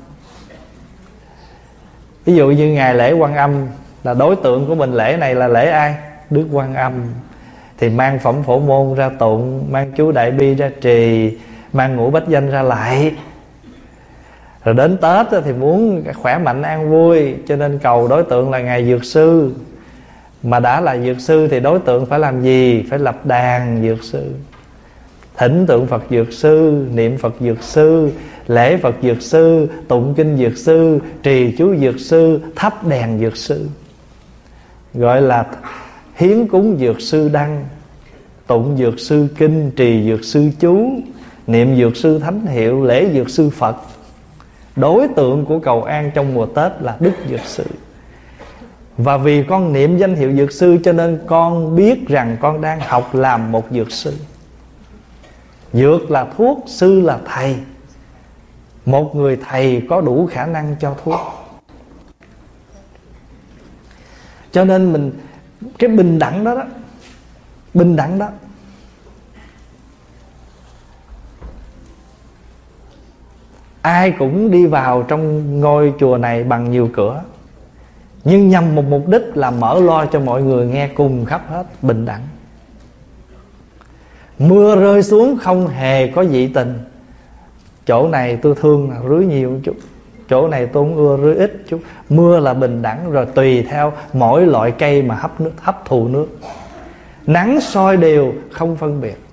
Ví dụ như ngày lễ Quan Âm, là đối tượng của mình lễ này là lễ ai? Đức Quan Âm. Thì mang phẩm Phổ Môn ra tụng, mang chú Đại Bi ra trì, mang Ngũ Bách Danh ra lạy. Rồi đến Tết thì muốn khỏe mạnh an vui, cho nên cầu đối tượng là Ngài Dược Sư. Mà đã là Dược Sư thì đối tượng phải làm gì? Phải lập đàn Dược Sư, thỉnh tượng Phật Dược Sư, niệm Phật Dược Sư, lễ Phật Dược Sư, tụng kinh Dược Sư, trì chú Dược Sư, thắp đèn Dược Sư. Gọi là hiến cúng Dược Sư đăng, tụng Dược Sư kinh, trì Dược Sư chú, niệm Dược Sư thánh hiệu, lễ Dược Sư Phật. Đối tượng của cầu an trong mùa Tết là Đức Dược Sư. Và vì con niệm danh hiệu Dược Sư, cho nên con biết rằng con đang học làm một Dược Sư. Dược là thuốc, sư là thầy. Một người thầy có đủ khả năng cho thuốc. Cho nên mình cái bình đẳng đó, bình đẳng đó, ai cũng đi vào trong ngôi chùa này bằng nhiều cửa, nhưng nhằm một mục đích là mở loa cho mọi người nghe cùng khắp hết, bình đẳng. Mưa rơi xuống không hề có dị tình. Chỗ này tôi thương là rưới nhiều chút, chỗ này tôi không ưa rưới ít chút. Mưa là bình đẳng, rồi tùy theo mỗi loại cây mà hấp thụ nước. Nắng soi đều, không phân biệt.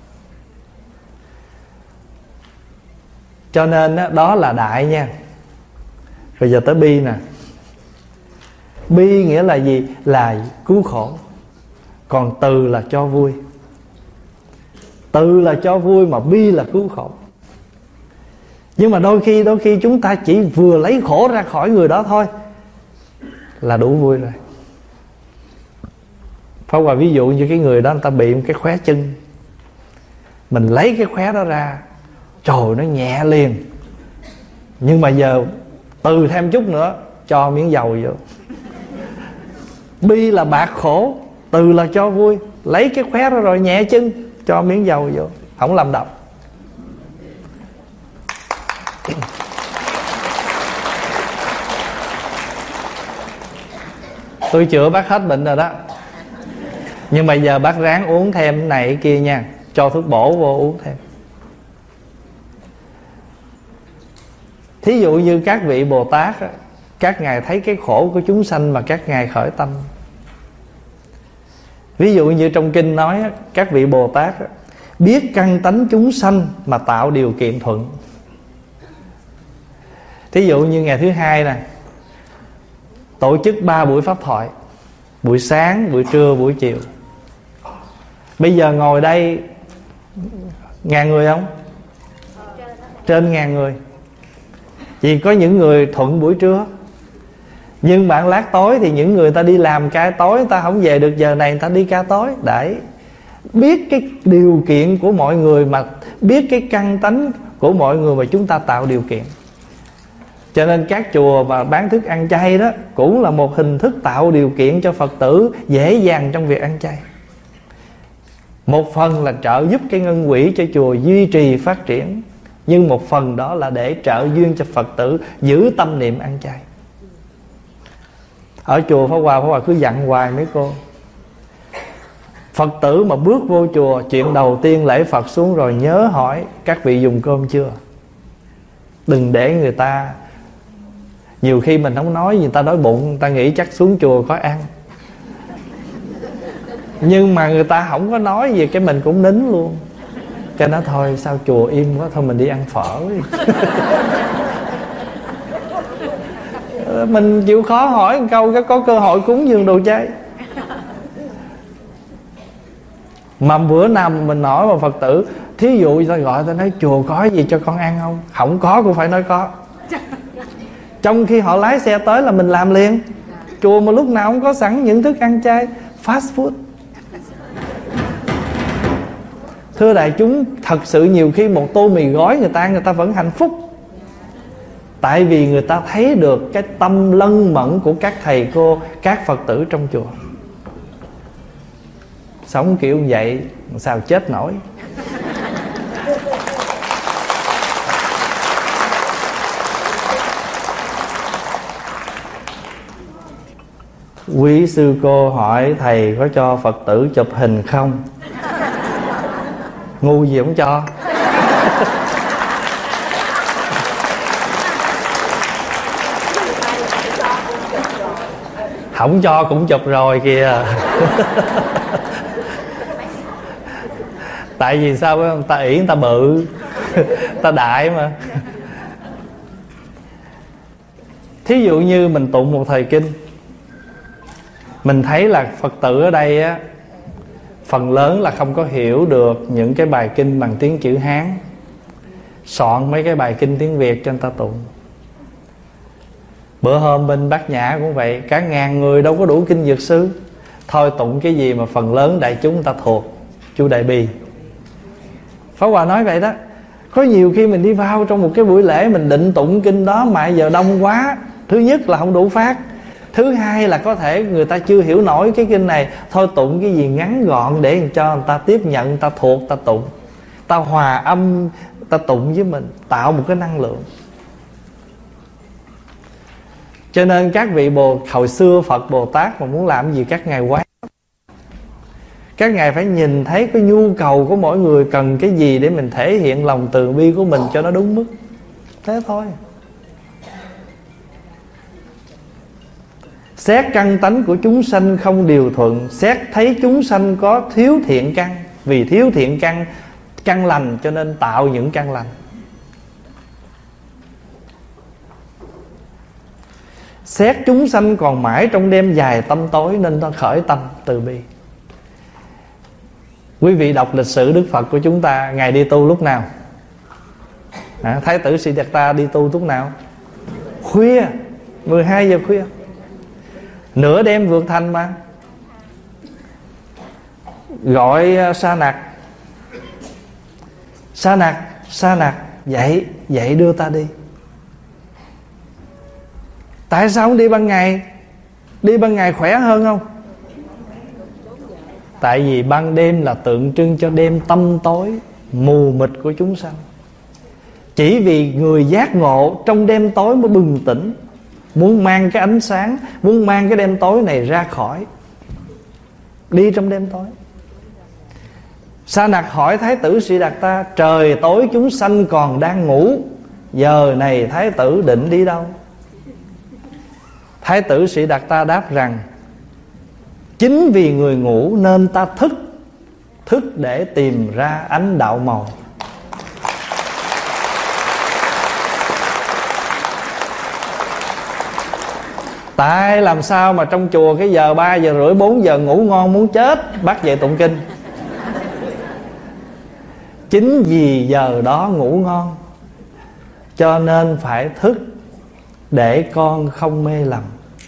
Cho nên đó là đại nha. Rồi giờ tới bi nè. Bi nghĩa là gì? Là cứu khổ. Còn từ là cho vui. Từ là cho vui mà bi là cứu khổ. Nhưng mà đôi khi chúng ta chỉ vừa lấy khổ ra khỏi người đó thôi là đủ vui rồi. Pháp Hòa ví dụ như cái người đó, người ta bị một cái khóe chân, mình lấy cái khóe đó ra, trời, nó nhẹ liền. Nhưng mà giờ từ thêm chút nữa, cho miếng dầu vô. Bi là bạc khổ, từ là cho vui. Lấy cái khóe đó rồi nhẹ chân, cho miếng dầu vô, không làm độc. Tôi chữa bác hết bệnh rồi đó. Nhưng mà giờ bác ráng uống thêm cái này cái kia nha, cho thuốc bổ vô uống thêm. Thí dụ như các vị Bồ Tát, các ngài thấy cái khổ của chúng sanh mà các ngài khởi tâm. Ví dụ như trong kinh nói, các vị Bồ Tát biết căn tánh chúng sanh mà tạo điều kiện thuận. Thí dụ như ngày thứ hai nè, tổ chức 3 buổi pháp thoại, buổi sáng, buổi trưa, buổi chiều. Bây giờ ngồi đây 1000 người không? Trên 1000 người. Vì có những người thuận buổi trưa, nhưng bạn lát tối thì những người ta đi làm ca tối, ta không về được giờ này, người ta đi ca tối. Để biết cái điều kiện của mọi người, mà biết cái căn tánh của mọi người mà chúng ta tạo điều kiện. Cho nên các chùa mà bán thức ăn chay đó cũng là một hình thức tạo điều kiện cho Phật tử dễ dàng trong việc ăn chay. Một phần là trợ giúp cái ngân quỹ cho chùa duy trì phát triển, nhưng một phần đó là để trợ duyên cho Phật tử giữ tâm niệm ăn chay. Ở chùa Pháp Hòa cứ dặn hoài mấy cô, Phật tử mà bước vô chùa, chuyện đầu tiên lễ Phật xuống rồi nhớ hỏi các vị dùng cơm chưa. Đừng để người ta, nhiều khi mình không nói, người ta đói bụng, người ta nghĩ chắc xuống chùa có ăn. Nhưng mà người ta không có nói gì, cái mình cũng nín luôn. Cái nói thôi sao chùa im quá, thôi mình đi ăn phở. Mình chịu khó hỏi một câu, cái có cơ hội cúng dường đồ chay. Mà bữa nào mình hỏi mà Phật tử, thí dụ ta gọi ta nói chùa có gì cho con ăn không? Không có cũng phải nói có. Trong khi họ lái xe tới là mình làm liền. Chùa mà lúc nào không có sẵn những thức ăn chay, fast food. Thưa đại chúng, thật sự nhiều khi một tô mì gói người ta vẫn hạnh phúc. Tại vì người ta thấy được cái tâm lân mẫn của các thầy cô, các Phật tử trong chùa. Sống kiểu vậy sao chết nổi. Quý sư cô hỏi thầy có cho Phật tử chụp hình không? Ngu gì không cho. Không cho cũng chụp rồi kìa. Tại vì sao phải không? Ta ỷ người ta bự, ta đại mà. Thí dụ như mình tụng một thời kinh, mình thấy là Phật tử ở đây á, phần lớn là không có hiểu được những cái bài kinh bằng tiếng chữ Hán, soạn mấy cái bài kinh tiếng Việt cho người ta tụng. Bữa hôm bên Bát Nhã cũng vậy, cả 1000 người đâu có đủ kinh Dược Sư. Thôi tụng cái gì mà phần lớn đại chúng ta thuộc, chú Đại Bi. Pháp Hòa nói vậy đó. Có nhiều khi mình đi vào trong một cái buổi lễ, mình định tụng kinh đó mà giờ đông quá, thứ nhất là không đủ phát, thứ hai là có thể người ta chưa hiểu nổi cái kinh này, thôi tụng cái gì ngắn gọn để cho người ta tiếp nhận, người ta thuộc, ta tụng, ta hòa âm, ta tụng với mình, tạo một cái năng lượng. Cho nên các vị hồi xưa Phật Bồ Tát mà muốn làm gì các ngài quán, các ngài phải nhìn thấy cái nhu cầu của mỗi người cần cái gì để mình thể hiện lòng từ bi của mình cho nó đúng mức. Thế thôi. Xét căn tánh của chúng sanh không điều thuận, xét thấy chúng sanh có thiếu thiện căn, vì thiếu thiện căn lành cho nên tạo những căn lành. Xét chúng sanh còn mãi trong đêm dài tâm tối nên ta khởi tâm từ bi. Quý vị đọc lịch sử Đức Phật của chúng ta, ngài đi tu lúc nào? Thái tử Siddhartha đi tu lúc nào? Khuya, 12 giờ khuya, nửa đêm vượt thành mà. Gọi Sa Nặc dậy đưa ta đi. Tại sao không đi ban ngày? Đi ban ngày khỏe hơn không? Tại vì ban đêm là tượng trưng cho đêm tâm tối mù mịt của chúng sanh. Chỉ vì người giác ngộ trong đêm tối mới bừng tỉnh, muốn mang cái ánh sáng, muốn mang cái đêm tối này ra khỏi, đi trong đêm tối. Sa Nặc hỏi Thái tử Siddhartha: trời tối chúng sanh còn đang ngủ, giờ này Thái tử định đi đâu? Thái tử Siddhartha đáp rằng: chính vì người ngủ nên ta thức để tìm ra ánh đạo màu. Tại làm sao mà trong chùa cái giờ 3 giờ rưỡi 4 giờ ngủ ngon muốn chết, bắt dậy tụng kinh. Chính vì giờ đó ngủ ngon cho nên phải thức để con không mê lầm.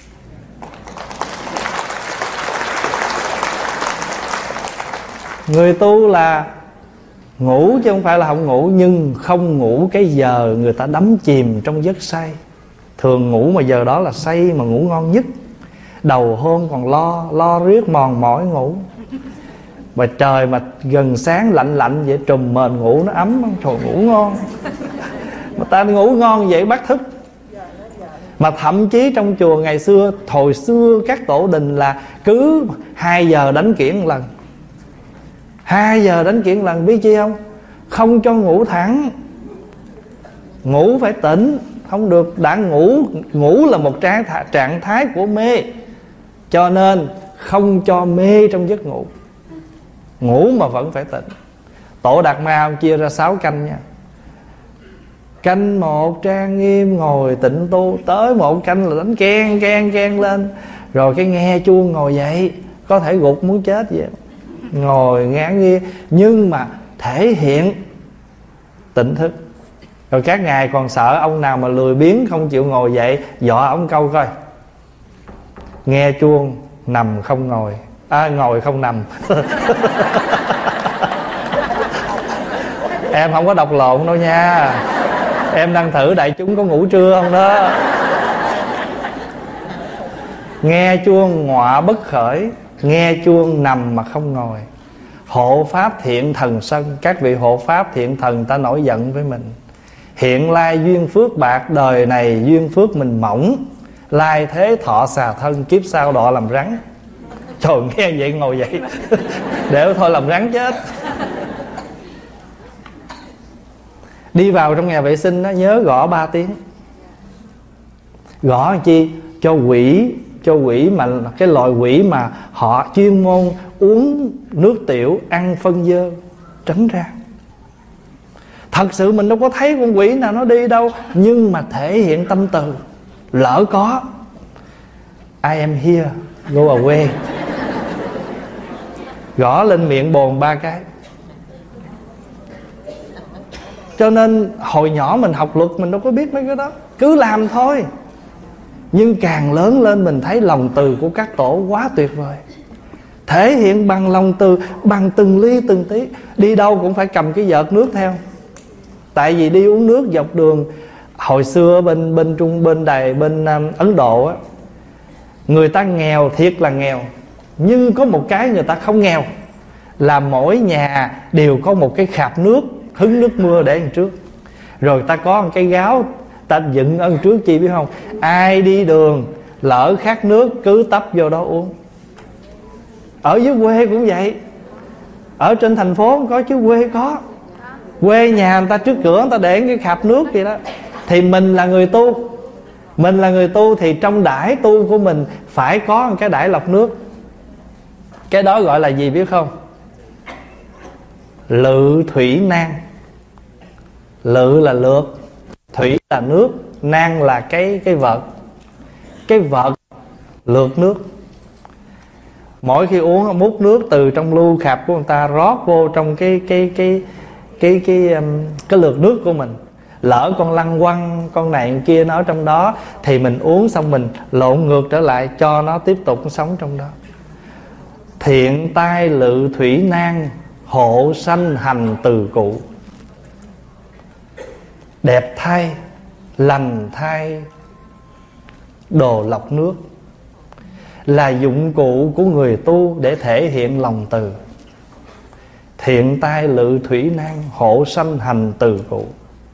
Người tu là ngủ chứ không phải là không ngủ, nhưng không ngủ cái giờ người ta đắm chìm trong giấc say. Thường ngủ mà giờ đó là say mà ngủ ngon nhất. Đầu hôm còn lo riết mòn mỏi ngủ. Và trời mà gần sáng lạnh lạnh vậy trùm mền ngủ nó ấm, trời ngủ ngon. Mà ta ngủ ngon vậy bắt thức. Mà thậm chí trong chùa ngày xưa, hồi xưa các tổ đình là cứ 2 giờ đánh kiển một lần. 2 giờ đánh kiển lần, biết chi không? Không cho ngủ thẳng, ngủ phải tỉnh. Không được, đã ngủ là một trạng thái của mê, cho nên không cho mê trong giấc ngủ. Ngủ mà vẫn phải tỉnh. Tổ Đạt Ma chia ra 6 canh nha. Canh 1 trang nghiêm ngồi tịnh tu, tới 1 canh là đánh keng lên, rồi cái nghe chuông ngồi dậy, có thể gục muốn chết vậy, ngồi nghe nghe, nhưng mà thể hiện tỉnh thức. Rồi các ngài còn sợ ông nào mà lười biếng không chịu ngồi dậy, dọa ông câu coi: nghe chuông nằm không ngồi, ngồi không nằm. Em không có đọc lộn đâu nha. Em đang thử đại chúng có ngủ trưa không đó. Nghe chuông ngọa bất khởi, nghe chuông nằm mà không ngồi. Hộ pháp thiện thần sân. Các vị hộ pháp thiện thần ta nổi giận với mình. Hiện lai duyên phước bạc, đời này duyên phước mình mỏng, lai thế thọ xà thân, kiếp sau đọa làm rắn. Trời, nghe vậy ngồi dậy để thôi làm rắn chết. Đi vào trong nhà vệ sinh đó, nhớ gõ 3 tiếng. Gõ làm chi? Cho quỷ mà cái loài quỷ mà họ chuyên môn uống nước tiểu, ăn phân dơ, tránh ra. Thật sự mình đâu có thấy con quỷ nào nó đi đâu, nhưng mà thể hiện tâm từ. Lỡ có I am here, go away. Gõ lên miệng bồn 3 cái. Cho nên hồi nhỏ mình học luật mình đâu có biết mấy cái đó, cứ làm thôi. Nhưng càng lớn lên mình thấy lòng từ của các tổ quá tuyệt vời. Thể hiện bằng lòng từ, bằng từng ly từng tí. Đi đâu cũng phải cầm cái vợt nước theo. Tại vì đi uống nước dọc đường, hồi xưa bên Ấn Độ á, người ta nghèo thiệt là nghèo, nhưng có một cái người ta không nghèo là mỗi nhà đều có một cái khạp nước hứng nước mưa để đằng trước. Rồi ta có một cái gáo ta dựng ở đằng trước, chi biết không? Ai đi đường lỡ khát nước cứ tấp vô đó uống. Ở dưới quê cũng vậy. Ở trên thành phố không có chứ quê có. Quê nhà người ta trước cửa người ta để cái khạp nước vậy đó. Thì mình là người tu, mình là người tu thì trong đãi tu của mình phải có một cái đãi lọc nước. Cái đó gọi là gì biết không? Lự thủy nan. Lự là lượt, thủy là nước, nan là cái vợt. Cái vợt lượt nước. Mỗi khi uống múc nước từ trong lu khạp của người ta rót vô trong cái lượt nước của mình. Lỡ con lăng quăng con này con kia nó ở trong đó thì mình uống xong mình lộn ngược trở lại cho nó tiếp tục sống trong đó. Thiện tai lự thủy nan, hộ sanh hành từ cụ. Đẹp thay, lành thay đồ lọc nước, là dụng cụ của người tu để thể hiện lòng từ. Thiện tai lự thủy nan, hộ sanh hành từ cụ.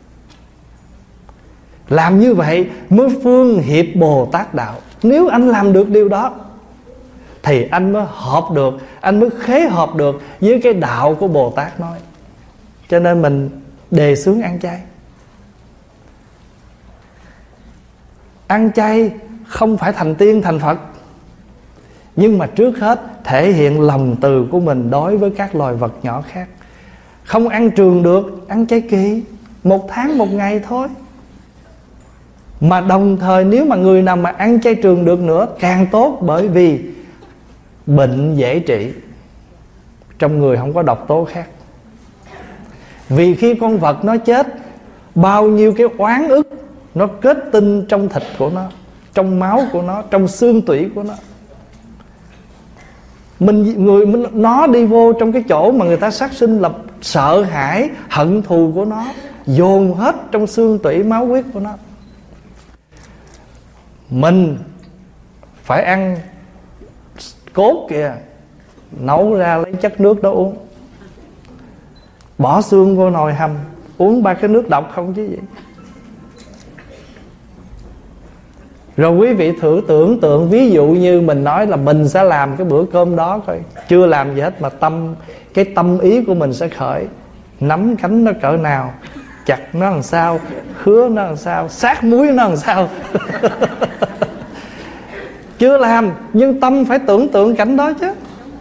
Làm như vậy mới phương hiệp Bồ Tát đạo. Nếu anh làm được điều đó thì anh mới hợp được, anh mới khế hợp được với cái đạo của Bồ Tát nói. Cho nên mình đề xướng ăn chay. Ăn chay không phải thành tiên thành Phật, nhưng mà trước hết thể hiện lòng từ của mình đối với các loài vật nhỏ khác. Không ăn trường được, ăn chay kỳ, 1 tháng 1 ngày thôi. Mà đồng thời nếu mà người nào mà ăn chay trường được nữa càng tốt, bởi vì bệnh dễ trị, trong người không có độc tố khác. Vì khi con vật nó chết, bao nhiêu cái oán ức nó kết tinh trong thịt của nó, trong máu của nó, trong xương tủy của nó. Nó đi vô trong cái chỗ mà người ta sát sinh là sợ hãi, hận thù của nó dồn hết trong xương tủy máu huyết của nó. Mình phải ăn cốt kìa, nấu ra lấy chất nước đó uống, bỏ xương vô nồi hầm, uống 3 cái nước độc không chứ gì. Rồi quý vị thử tưởng tượng, ví dụ như mình nói là mình sẽ làm cái bữa cơm đó coi, chưa làm gì hết mà cái tâm ý của mình sẽ khởi. Nắm cánh nó cỡ nào, chặt nó làm sao, khứa nó làm sao, sát muối nó làm sao. Chưa làm nhưng tâm phải tưởng tượng cảnh đó chứ.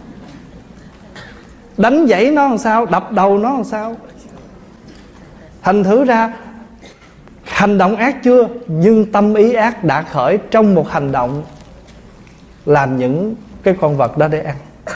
Đánh dãy nó làm sao, đập đầu nó làm sao. Thành thử ra hành động ác chưa, nhưng tâm ý ác đã khởi trong một hành động làm những cái con vật đó để ăn.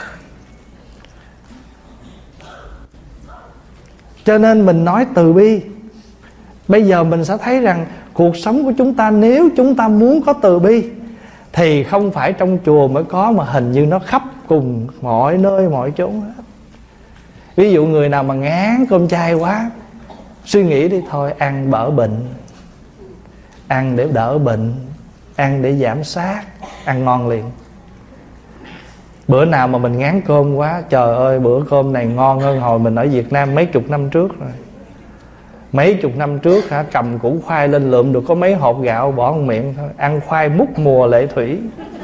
Cho nên mình nói từ bi. Bây giờ mình sẽ thấy rằng cuộc sống của chúng ta, nếu chúng ta muốn có từ bi thì không phải trong chùa mới có, mà hình như nó khắp cùng mọi nơi mọi chốn hết. Ví dụ người nào mà ngán cơm chay quá, suy nghĩ đi thôi, ăn đỡ bệnh, ăn để đỡ bệnh, ăn để giảm sát, ăn ngon liền. Bữa nào mà mình ngán cơm quá, trời ơi bữa cơm này ngon hơn hồi mình ở Việt Nam mấy chục năm trước rồi. Mấy chục năm trước hả, cầm củ khoai lên lượm được có mấy hộp gạo bỏ vào miệng thôi. Ăn khoai múc mùa lệ thủy.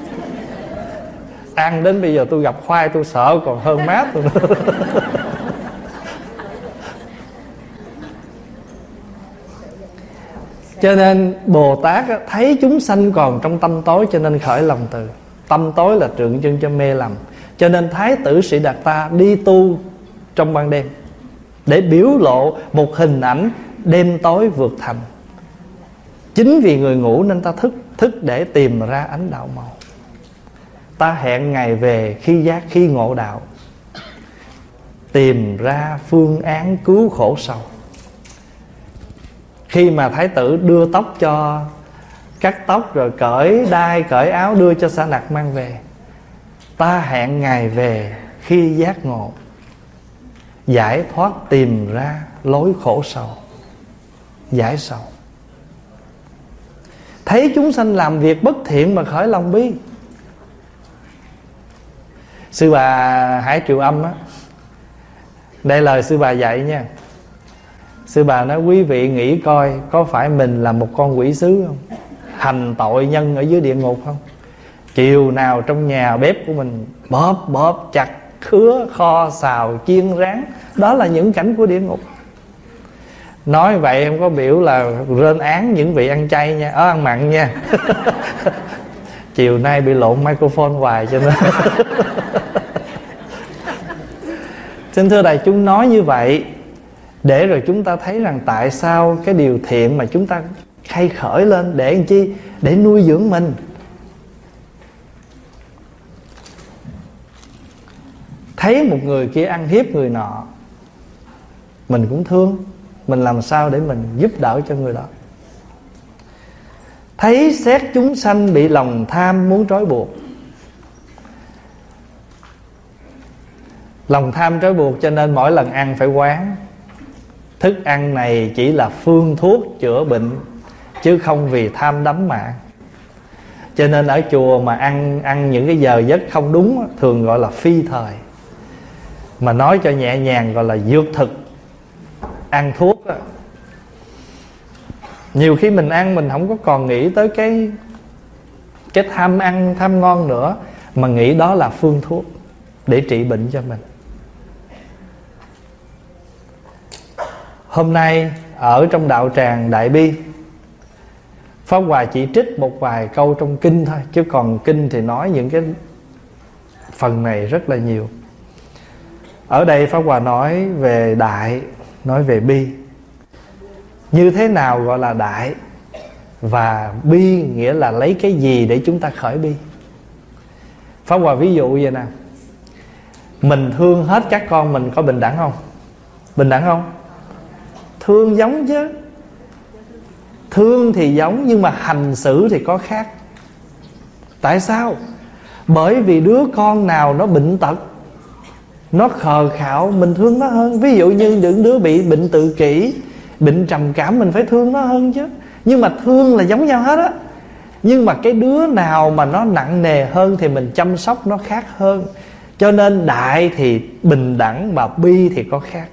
Ăn đến bây giờ tôi gặp khoai tôi sợ còn hơn mát tôi nữa. Cho nên Bồ Tát thấy chúng sanh còn trong tâm tối, cho nên khởi lòng từ. Tâm tối là tượng trưng cho mê lầm. Cho nên Thái tử Sĩ Đạt Ta đi tu trong ban đêm để biểu lộ một hình ảnh đêm tối vượt thành. Chính vì người ngủ nên ta thức để tìm ra ánh đạo màu. Ta hẹn ngày về khi giác khi ngộ đạo, tìm ra phương án cứu khổ sầu. Khi mà Thái tử đưa tóc cho, cắt tóc rồi cởi đai cởi áo đưa cho Sa Nặc mang về, ta hẹn Ngài về khi giác ngộ, giải thoát tìm ra lối khổ sầu, giải sầu. Thấy chúng sanh làm việc bất thiện mà khởi lòng bi. Sư bà Hải Triệu Âm á, đây lời sư bà dạy nha. Sư bà nói quý vị nghĩ coi, có phải mình là một con quỷ sứ không? Hành tội nhân ở dưới địa ngục không? Chiều nào trong nhà bếp của mình bóp chặt khứa, kho, xào, chiên, rán. Đó là những cảnh của địa ngục. Nói vậy không có biểu là rên án những vị ăn chay nha, ăn mặn nha. Chiều nay bị lộn microphone hoài cho nên. Xin thưa đại chúng, nói như vậy để rồi chúng ta thấy rằng tại sao cái điều thiện mà chúng ta hay khởi lên để làm chi? Để nuôi dưỡng mình. Thấy một người kia ăn hiếp người nọ, mình cũng thương, mình làm sao để mình giúp đỡ cho người đó. Thấy xét chúng sanh bị lòng tham muốn trói buộc. Lòng tham trói buộc cho nên mỗi lần ăn phải quán. Thức ăn này chỉ là phương thuốc chữa bệnh, chứ không vì tham đắm mà. Cho nên ở chùa mà ăn những cái giờ giấc không đúng thường gọi là phi thời. Mà nói cho nhẹ nhàng gọi là dược thực, ăn thuốc đó. Nhiều khi mình ăn mình không có còn nghĩ tới cái tham ăn, tham ngon nữa, mà nghĩ đó là phương thuốc để trị bệnh cho mình. Hôm nay ở trong đạo tràng Đại Bi, Pháp Hòa chỉ trích một vài câu trong kinh thôi, chứ còn kinh thì nói những cái phần này rất là nhiều. Ở đây Pháp Hòa nói về đại, nói về bi. Như thế nào gọi là đại? Và bi nghĩa là lấy cái gì để chúng ta khởi bi? Pháp Hòa ví dụ vậy nè. Mình thương hết các con mình có bình đẳng không? Bình đẳng không? Thương giống chứ. Thương thì giống nhưng mà hành xử thì có khác. Tại sao? Bởi vì đứa con nào nó bệnh tật, nó khờ khạo, mình thương nó hơn. Ví dụ như những đứa bị bệnh tự kỷ, bệnh trầm cảm, mình phải thương nó hơn chứ. Nhưng mà thương là giống nhau hết á. Nhưng mà cái đứa nào mà nó nặng nề hơn thì mình chăm sóc nó khác hơn. Cho nên đại thì bình đẳng mà bi thì có khác.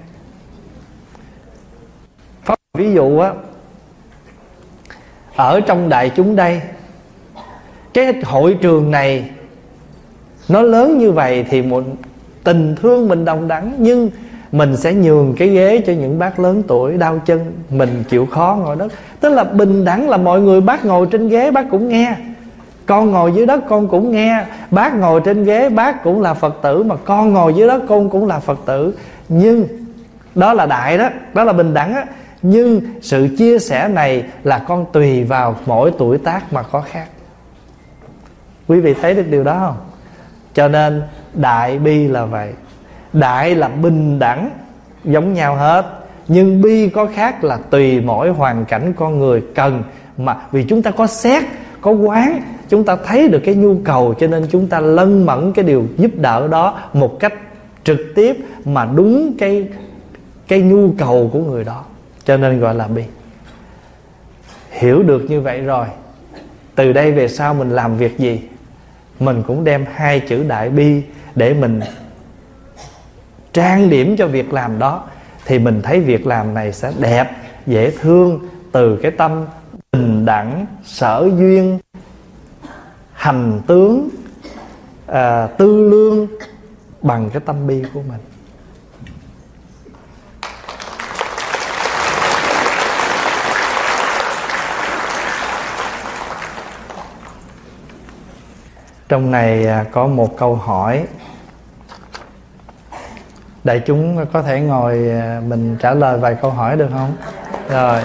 Ví dụ á, ở trong đại chúng đây, cái hội trường này nó lớn như vậy thì một tình thương mình đồng đẳng. Nhưng mình sẽ nhường cái ghế cho những bác lớn tuổi đau chân, mình chịu khó ngồi đất. Tức là bình đẳng là mọi người, bác ngồi trên ghế bác cũng nghe, con ngồi dưới đất con cũng nghe. Bác ngồi trên ghế bác cũng là Phật tử, mà con ngồi dưới đất con cũng là Phật tử. Nhưng đó là đại đó, đó là bình đẳng á. Nhưng sự chia sẻ này là con tùy vào mỗi tuổi tác mà có khác. Quý vị thấy được điều đó không? Cho nên đại bi là vậy. Đại là bình đẳng, giống nhau hết. Nhưng bi có khác là tùy mỗi hoàn cảnh con người cần. Mà vì chúng ta có xét, có quán, chúng ta thấy được cái nhu cầu, cho nên chúng ta lân mẫn cái điều giúp đỡ đó một cách trực tiếp mà đúng cái nhu cầu của người đó. Cho nên gọi là bi. Hiểu được như vậy rồi, từ đây về sau mình làm việc gì mình cũng đem hai chữ đại bi để mình trang điểm cho việc làm đó. Thì mình thấy việc làm này sẽ đẹp, dễ thương, từ cái tâm bình đẳng, sở duyên, hành tướng, tư lương bằng cái tâm bi của mình. Trong này có một câu hỏi, đại chúng có thể ngồi mình trả lời vài câu hỏi được không? Rồi.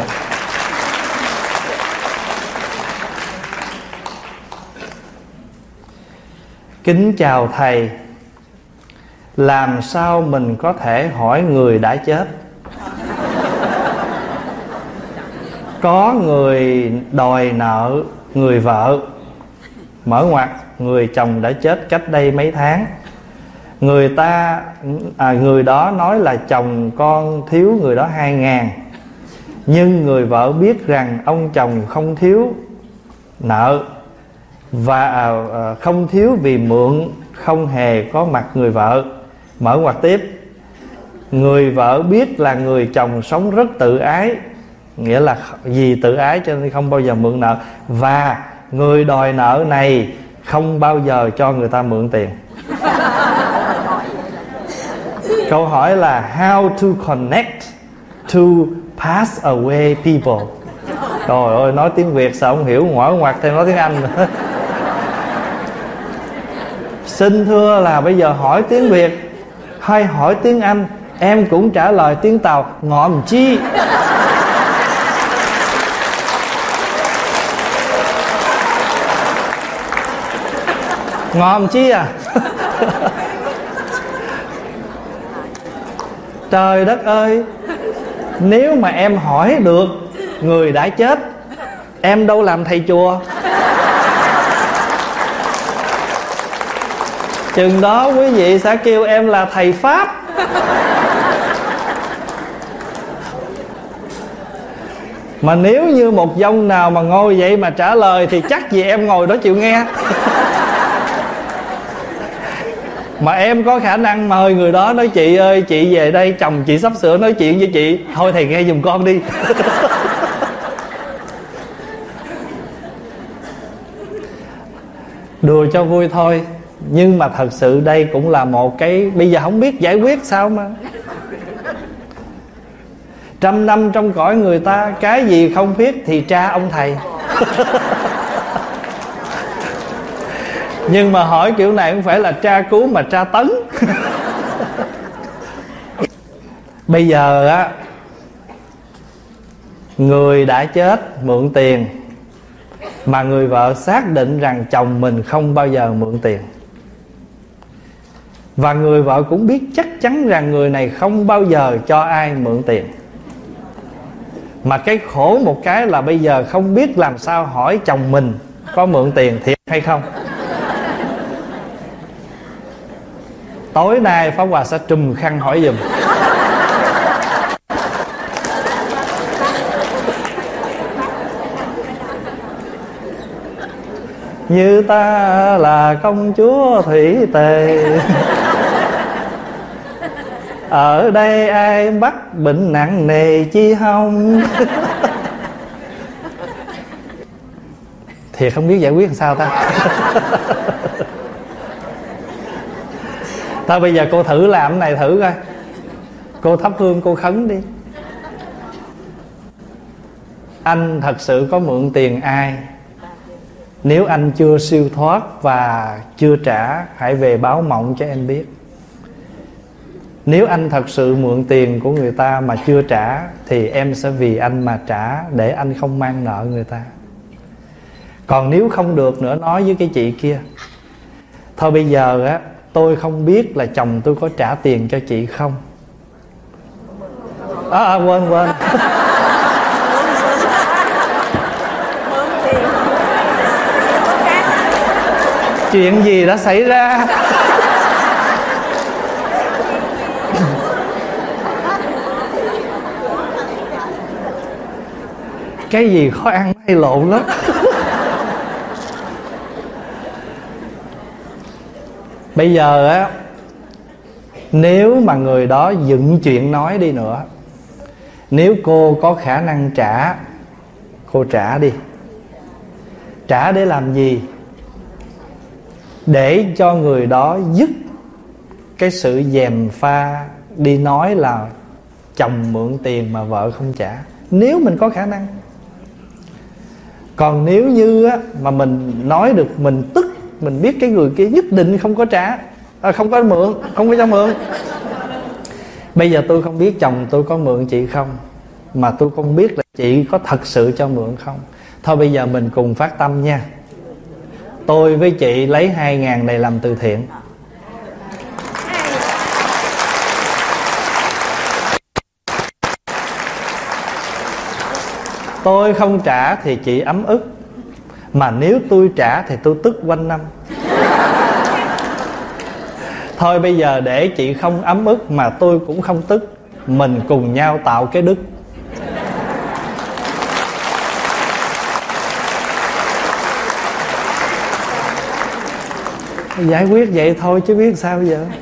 Kính chào thầy, làm sao mình có thể hỏi người đã chết? Có người đòi nợ người vợ, mở ngoặt người chồng đã chết cách đây mấy tháng. Người đó nói là chồng con thiếu người đó 2.000, nhưng người vợ biết rằng ông chồng không thiếu nợ và không thiếu vì mượn không hề có mặt người vợ. Mở ngoặt tiếp, người vợ biết là người chồng sống rất tự ái, nghĩa là vì tự ái cho nên không bao giờ mượn nợ, và người đòi nợ này không bao giờ cho người ta mượn tiền. Câu hỏi là how to connect to pass away people. Trời ơi, nói tiếng Việt sao không hiểu, ngoở ngoặt thêm nói tiếng Anh nữa. Xin thưa là bây giờ hỏi tiếng Việt hay hỏi tiếng Anh, em cũng trả lời tiếng Tàu ngọm chi. Ngọm chi à. Trời đất ơi, nếu mà em hỏi được người đã chết, em đâu làm thầy chùa. Chừng đó quý vị sẽ kêu em là thầy Pháp. Mà nếu như một dông nào mà ngồi vậy mà trả lời thì chắc gì em ngồi đó chịu nghe. Mà em có khả năng mời người đó nói chị ơi, chị về đây, chồng chị sắp sửa nói chuyện với chị, thôi thầy nghe giùm con đi. Đùa cho vui thôi, nhưng mà thật sự đây cũng là một cái, bây giờ không biết giải quyết sao mà. 100 năm trong cõi người ta, cái gì không biết thì tra ông thầy. Nhưng mà hỏi kiểu này không phải là tra cứu mà tra tấn. Bây giờ á, người đã chết mượn tiền, mà người vợ xác định rằng chồng mình không bao giờ mượn tiền, và người vợ cũng biết chắc chắn rằng người này không bao giờ cho ai mượn tiền. Mà cái khổ một cái là bây giờ không biết làm sao hỏi chồng mình có mượn tiền thiệt hay không. Tối nay Pháp Hòa sẽ trùm khăn hỏi giùm. Như ta là công chúa thủy tề, ở đây ai bắt bệnh nặng nề chi hông. Thiệt không biết giải quyết làm sao ta. Thôi bây giờ cô thử làm cái này thử coi. Cô thắp hương cô khấn đi. Anh thật sự có mượn tiền ai? Nếu anh chưa siêu thoát và chưa trả, hãy về báo mộng cho em biết. Nếu anh thật sự mượn tiền của người ta mà chưa trả, thì em sẽ vì anh mà trả, để anh không mang nợ người ta. Còn nếu không được nữa, nói với cái chị kia, thôi bây giờ á, tôi không biết là chồng tôi có trả tiền cho chị không. Quên. Chuyện gì đã xảy ra? Cái gì khó ăn hay lộn lắm. Bây giờ á, nếu mà người đó dựng chuyện nói đi nữa, nếu cô có khả năng trả, cô trả đi. Trả để làm gì? Để cho người đó dứt cái sự gièm pha đi nói là chồng mượn tiền mà vợ không trả, nếu mình có khả năng. Còn nếu như á, mà mình nói được, mình tức, mình biết cái người kia nhất định không có trả, không có mượn, không có cho mượn. Bây giờ tôi không biết chồng tôi có mượn chị không, mà tôi không biết là chị có thật sự cho mượn không. Thôi bây giờ mình cùng phát tâm nha. Tôi với chị lấy 2.000 này làm từ thiện. Tôi không trả thì chị ấm ức, Mà nếu tôi trả thì tôi tức quanh năm. Thôi bây giờ để chị không ấm ức mà tôi cũng không tức, mình cùng nhau tạo cái đức. Giải quyết vậy thôi chứ biết sao bây giờ.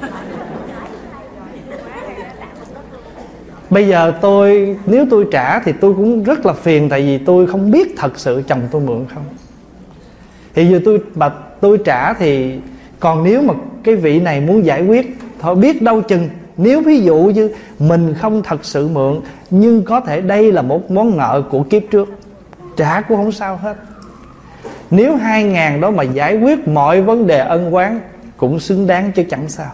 Bây giờ nếu tôi trả thì tôi cũng rất là phiền, tại vì tôi không biết thật sự chồng tôi mượn không. Thì giờ tôi trả thì, còn nếu mà cái vị này muốn giải quyết, thôi biết đâu chừng, nếu ví dụ như mình không thật sự mượn, nhưng có thể đây là một món nợ của kiếp trước, trả cũng không sao hết. Nếu 2.000 đó mà giải quyết mọi vấn đề ân oán cũng xứng đáng chứ chẳng sao.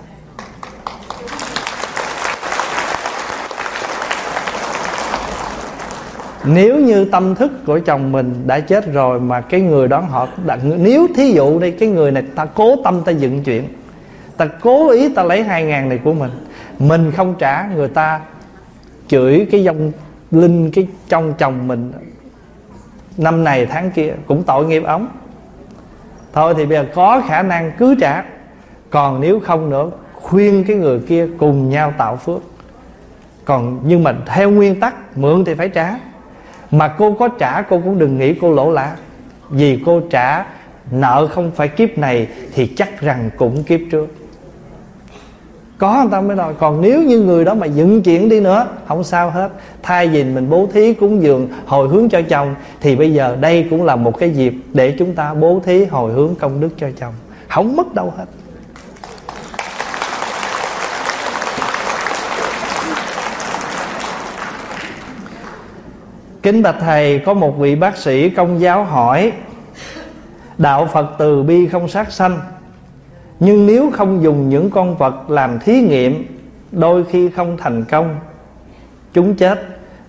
Nếu như tâm thức của chồng mình đã chết rồi mà cái người đó nếu thí dụ đây, cái người này ta cố tâm ta dựng chuyện, ta cố ý ta lấy 2.000 này của mình không trả, người ta chửi cái vong linh cái trong chồng mình năm này tháng kia, cũng tội nghiệp ống. Thôi thì bây giờ có khả năng cứ trả, còn nếu không nữa khuyên cái người kia cùng nhau tạo phước. Còn nhưng mà theo nguyên tắc mượn thì phải trả. Mà cô có trả cô cũng đừng nghĩ cô lỗ lã, vì cô trả nợ không phải kiếp này thì chắc rằng cũng kiếp trước. Có người ta mới nói. Còn nếu như người đó mà dựng chuyện đi nữa, không sao hết. Thay vì mình bố thí cúng dường hồi hướng cho chồng, thì bây giờ đây cũng là một cái dịp để chúng ta bố thí hồi hướng công đức cho chồng, không mất đâu hết. Kính bạch thầy, có một vị bác sĩ Công giáo hỏi: đạo Phật từ bi không sát sanh, nhưng nếu không dùng những con vật làm thí nghiệm, đôi khi không thành công, chúng chết.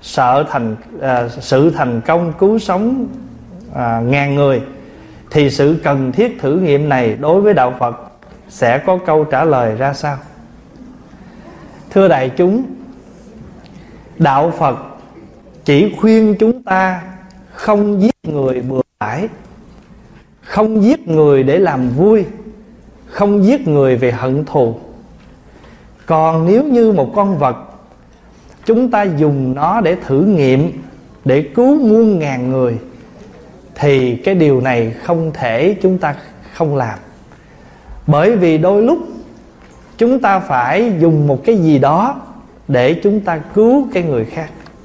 Sự thành công cứu sống ngàn người, thì sự cần thiết thử nghiệm này đối với đạo Phật sẽ có câu trả lời ra sao? Thưa đại chúng, đạo Phật chỉ khuyên chúng ta không giết người bừa bãi, không giết người để làm vui, không giết người vì hận thù. Còn nếu như một con vật, chúng ta dùng nó để thử nghiệm, để cứu muôn ngàn người, thì cái điều này không thể chúng ta không làm. Bởi vì đôi lúc chúng ta phải dùng một cái gì đó để chúng ta cứu cái người khác.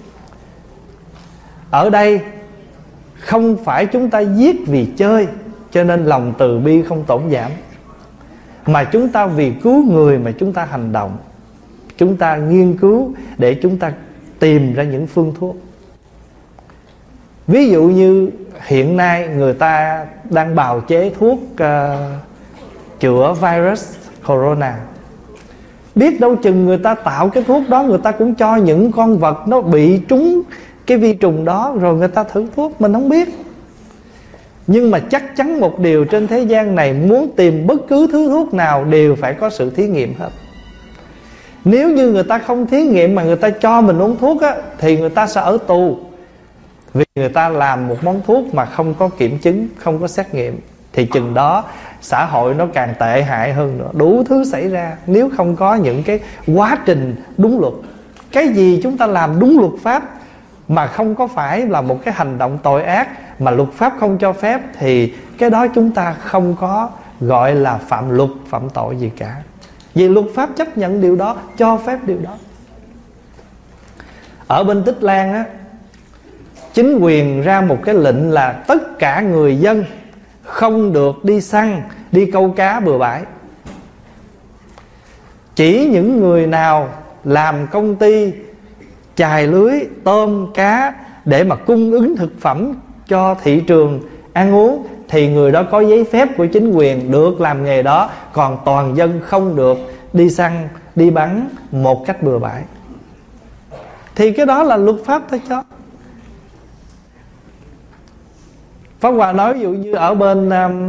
Ở đây không phải chúng ta giết vì chơi, cho nên lòng từ bi không tổn giảm, mà chúng ta vì cứu người mà chúng ta hành động. Chúng ta nghiên cứu để chúng ta tìm ra những phương thuốc. Ví dụ như hiện nay người ta đang bào chế thuốc chữa virus corona. Biết đâu chừng người ta tạo cái thuốc đó, người ta cũng cho những con vật nó bị trúng cái vi trùng đó, rồi người ta thử thuốc, mình không biết. Nhưng mà chắc chắn một điều, trên thế gian này muốn tìm bất cứ thứ thuốc nào đều phải có sự thí nghiệm hết. Nếu như người ta không thí nghiệm mà người ta cho mình uống thuốc á, thì người ta sẽ ở tù. Vì người ta làm một món thuốc mà không có kiểm chứng, không có xét nghiệm, thì chừng đó xã hội nó càng tệ hại hơn nữa. Đủ thứ xảy ra nếu không có những cái quá trình đúng luật. Cái gì chúng ta làm đúng luật pháp mà không có phải là một cái hành động tội ác mà luật pháp không cho phép, thì cái đó chúng ta không có gọi là phạm luật, phạm tội gì cả. Vì luật pháp chấp nhận điều đó, cho phép điều đó. Ở bên Tích Lan á, chính quyền ra một cái lệnh là tất cả người dân không được đi săn, đi câu cá bừa bãi. Chỉ những người nào làm công ty chài lưới, tôm, cá để mà cung ứng thực phẩm cho thị trường ăn uống, thì người đó có giấy phép của chính quyền được làm nghề đó. Còn toàn dân không được đi săn, đi bắn một cách bừa bãi. Thì cái đó là luật pháp ta cho. Pháp Hòa nói ví dụ như ở bên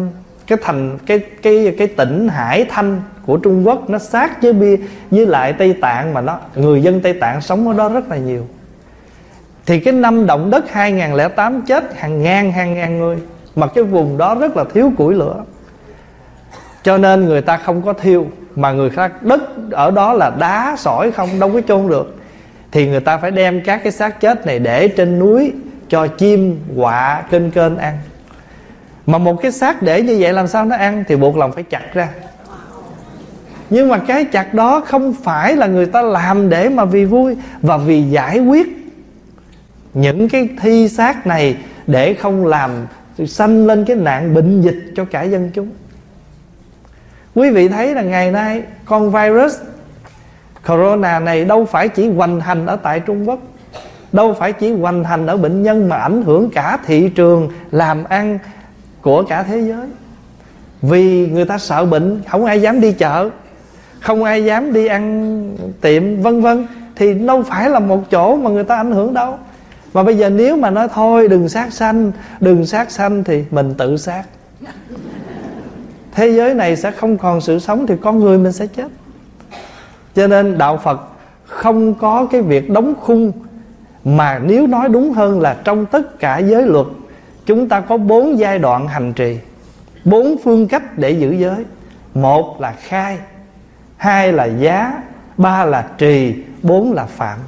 cái tỉnh Hải Thanh của Trung Quốc, nó sát với lại Tây Tạng, mà người dân Tây Tạng sống ở đó rất là nhiều. Thì cái năm động đất 2008 chết hàng ngàn người. mà cái vùng đó rất là thiếu củi lửa, cho nên người ta không có thiêu, mà người khác đất ở đó là đá sỏi không, đâu có chôn được. Thì người ta phải đem các cái xác chết này để trên núi cho chim quạ kênh kênh ăn. Mà một cái xác để như vậy làm sao nó ăn, thì buộc lòng phải chặt ra. Nhưng mà cái chặt đó không phải là người ta làm để mà vì vui, và vì giải quyết những cái thi xác này để không làm sanh lên cái nạn bệnh dịch cho cả dân chúng. Quý vị thấy là ngày nay con virus corona này đâu phải chỉ hoành hành ở tại Trung Quốc, đâu phải chỉ hoành hành ở bệnh nhân, mà ảnh hưởng cả thị trường làm ăn của cả thế giới. Vì người ta sợ bệnh, không ai dám đi chợ, không ai dám đi ăn tiệm, vân vân. Thì đâu phải là một chỗ mà người ta ảnh hưởng đâu. Mà bây giờ nếu mà nói thôi đừng sát sanh, đừng sát sanh, thì mình tự sát. Thế giới này sẽ không còn sự sống, thì con người mình sẽ chết. Cho nên đạo Phật không có cái việc đóng khung, mà nếu nói đúng hơn là trong tất cả giới luật, chúng ta có 4 giai đoạn hành trì, 4 phương cách để giữ giới. 1 là khai, 2 là giá, 3 là trì, 4 là phạm.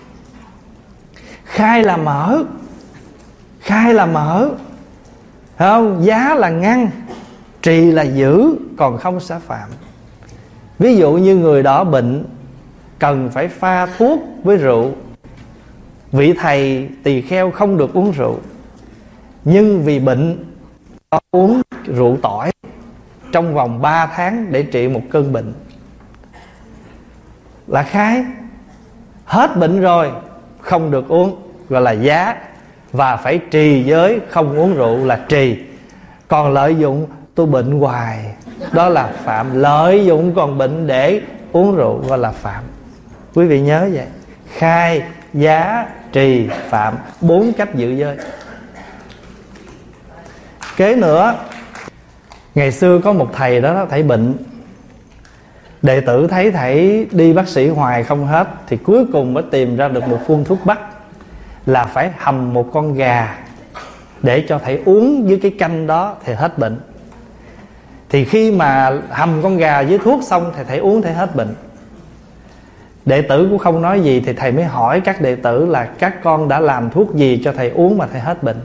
Khai là mở, khai là mở, phải không? Giá là ngăn, trì là giữ, còn không sẽ phạm. Ví dụ như người đó bệnh, cần phải pha thuốc với rượu. Vị thầy tỳ kheo không được uống rượu, nhưng vì bệnh có uống rượu tỏi trong vòng 3 tháng để trị một cơn bệnh, là khai. Hết bệnh rồi không được uống, gọi là giá. Và phải trì giới không uống rượu là trì. Còn lợi dụng tôi bệnh hoài, đó là phạm. Lợi dụng còn bệnh để uống rượu gọi là phạm. Quý vị nhớ vậy. Khai, giá, trì, phạm, 4 cách giữ giới. Kế nữa, ngày xưa có một thầy đó, thầy bệnh. Đệ tử thấy thầy đi bác sĩ hoài không hết, thì cuối cùng mới tìm ra được một phương thuốc bắc, là phải hầm một con gà để cho thầy uống với cái canh đó thì hết bệnh. Thì khi mà hầm con gà với thuốc xong thì thầy uống thầy hết bệnh. Đệ tử cũng không nói gì, thì thầy mới hỏi các đệ tử là các con đã làm thuốc gì cho thầy uống mà thầy hết bệnh.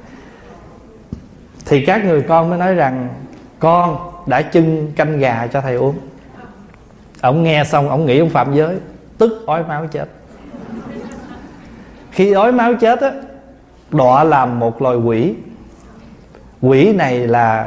Thì các người con mới nói rằng con đã chưng canh gà cho thầy uống. Ông nghe xong ông nghĩ ông phạm giới, tức ói máu chết. Khi ói máu chết á, đọa làm một loài quỷ. Quỷ này là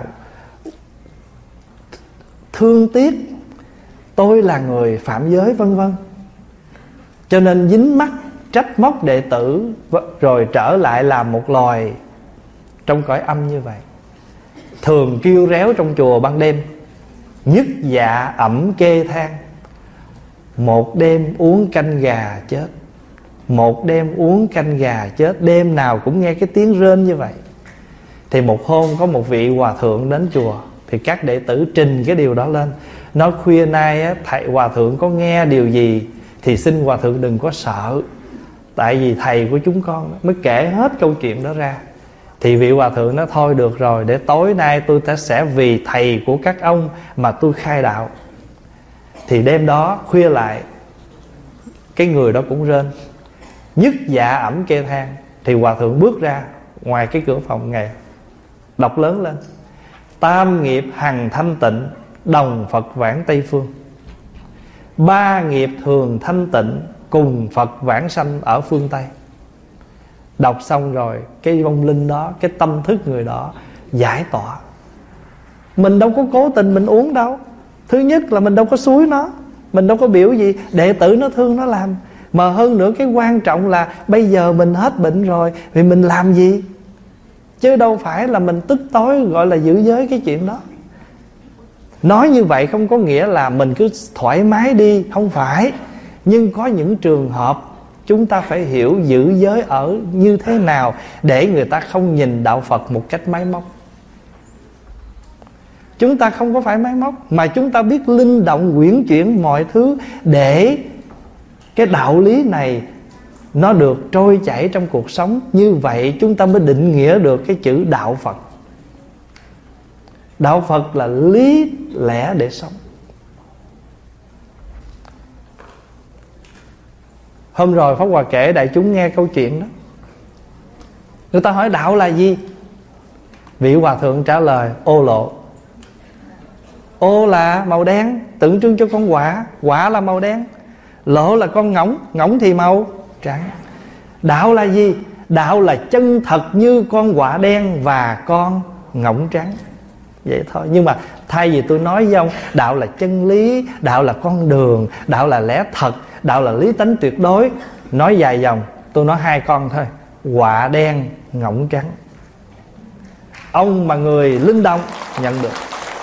thương tiếc tôi là người phạm giới, vân vân, cho nên dính mắc trách móc đệ tử, rồi trở lại làm một loài trong cõi âm như vậy. Thường kêu réo trong chùa ban đêm, nhức dạ ẩm kê than. Một đêm uống canh gà chết, một đêm uống canh gà chết, đêm nào cũng nghe cái tiếng rên như vậy. Thì một hôm có một vị hòa thượng đến chùa, thì các đệ tử trình cái điều đó lên, nói khuya nay á, thầy hòa thượng có nghe điều gì thì xin hòa thượng đừng có sợ, tại vì thầy của chúng con mới kể hết câu chuyện đó ra. Thì vị hòa thượng nói thôi được rồi, để tối nay tôi sẽ vì thầy của các ông mà tôi khai đạo. Thì đêm đó khuya lại, cái người đó cũng rên, nhức dạ ẩm kê than. Thì hòa thượng bước ra ngoài cái cửa phòng ngài, đọc lớn lên: tam nghiệp hằng thanh tịnh, đồng Phật vãng Tây Phương. 3 nghiệp thường thanh tịnh, cùng Phật vãng sanh ở phương Tây. Đọc xong rồi, cái vong linh đó, cái tâm thức người đó giải tỏa. Mình đâu có cố tình mình uống đâu. Thứ nhất là mình đâu có xúi nó, mình đâu có biểu gì, đệ tử nó thương nó làm. Mà hơn nữa cái quan trọng là bây giờ mình hết bệnh rồi thì mình làm gì, chứ đâu phải là mình tức tối gọi là giữ giới cái chuyện đó. Nói như vậy không có nghĩa là mình cứ thoải mái đi, không phải. Nhưng có những trường hợp chúng ta phải hiểu giữ giới ở như thế nào để người ta không nhìn đạo Phật một cách máy móc. Chúng ta không có phải máy móc, mà chúng ta biết linh động quyển chuyển mọi thứ để cái đạo lý này nó được trôi chảy trong cuộc sống. Như vậy chúng ta mới định nghĩa được cái chữ đạo Phật. Đạo Phật là lý lẽ để sống. Hôm rồi Pháp Hòa kể đại chúng nghe câu chuyện đó. Người ta hỏi đạo là gì? Vị Hòa Thượng trả lời ô lộ. Ô là màu đen, tượng trưng cho con quạ. Quạ là màu đen. Lộ là con ngỗng, ngỗng thì màu trắng. Đạo là gì? Đạo là chân thật như con quạ đen và con ngỗng trắng. Vậy thôi. Nhưng mà thay vì tôi nói với ông đạo là chân lý, đạo là con đường, đạo là lẽ thật, đạo là lý tánh tuyệt đối, nói dài dòng, tôi nói 2 con thôi: quạ đen, ngỗng trắng. Ông mà người linh động nhận được.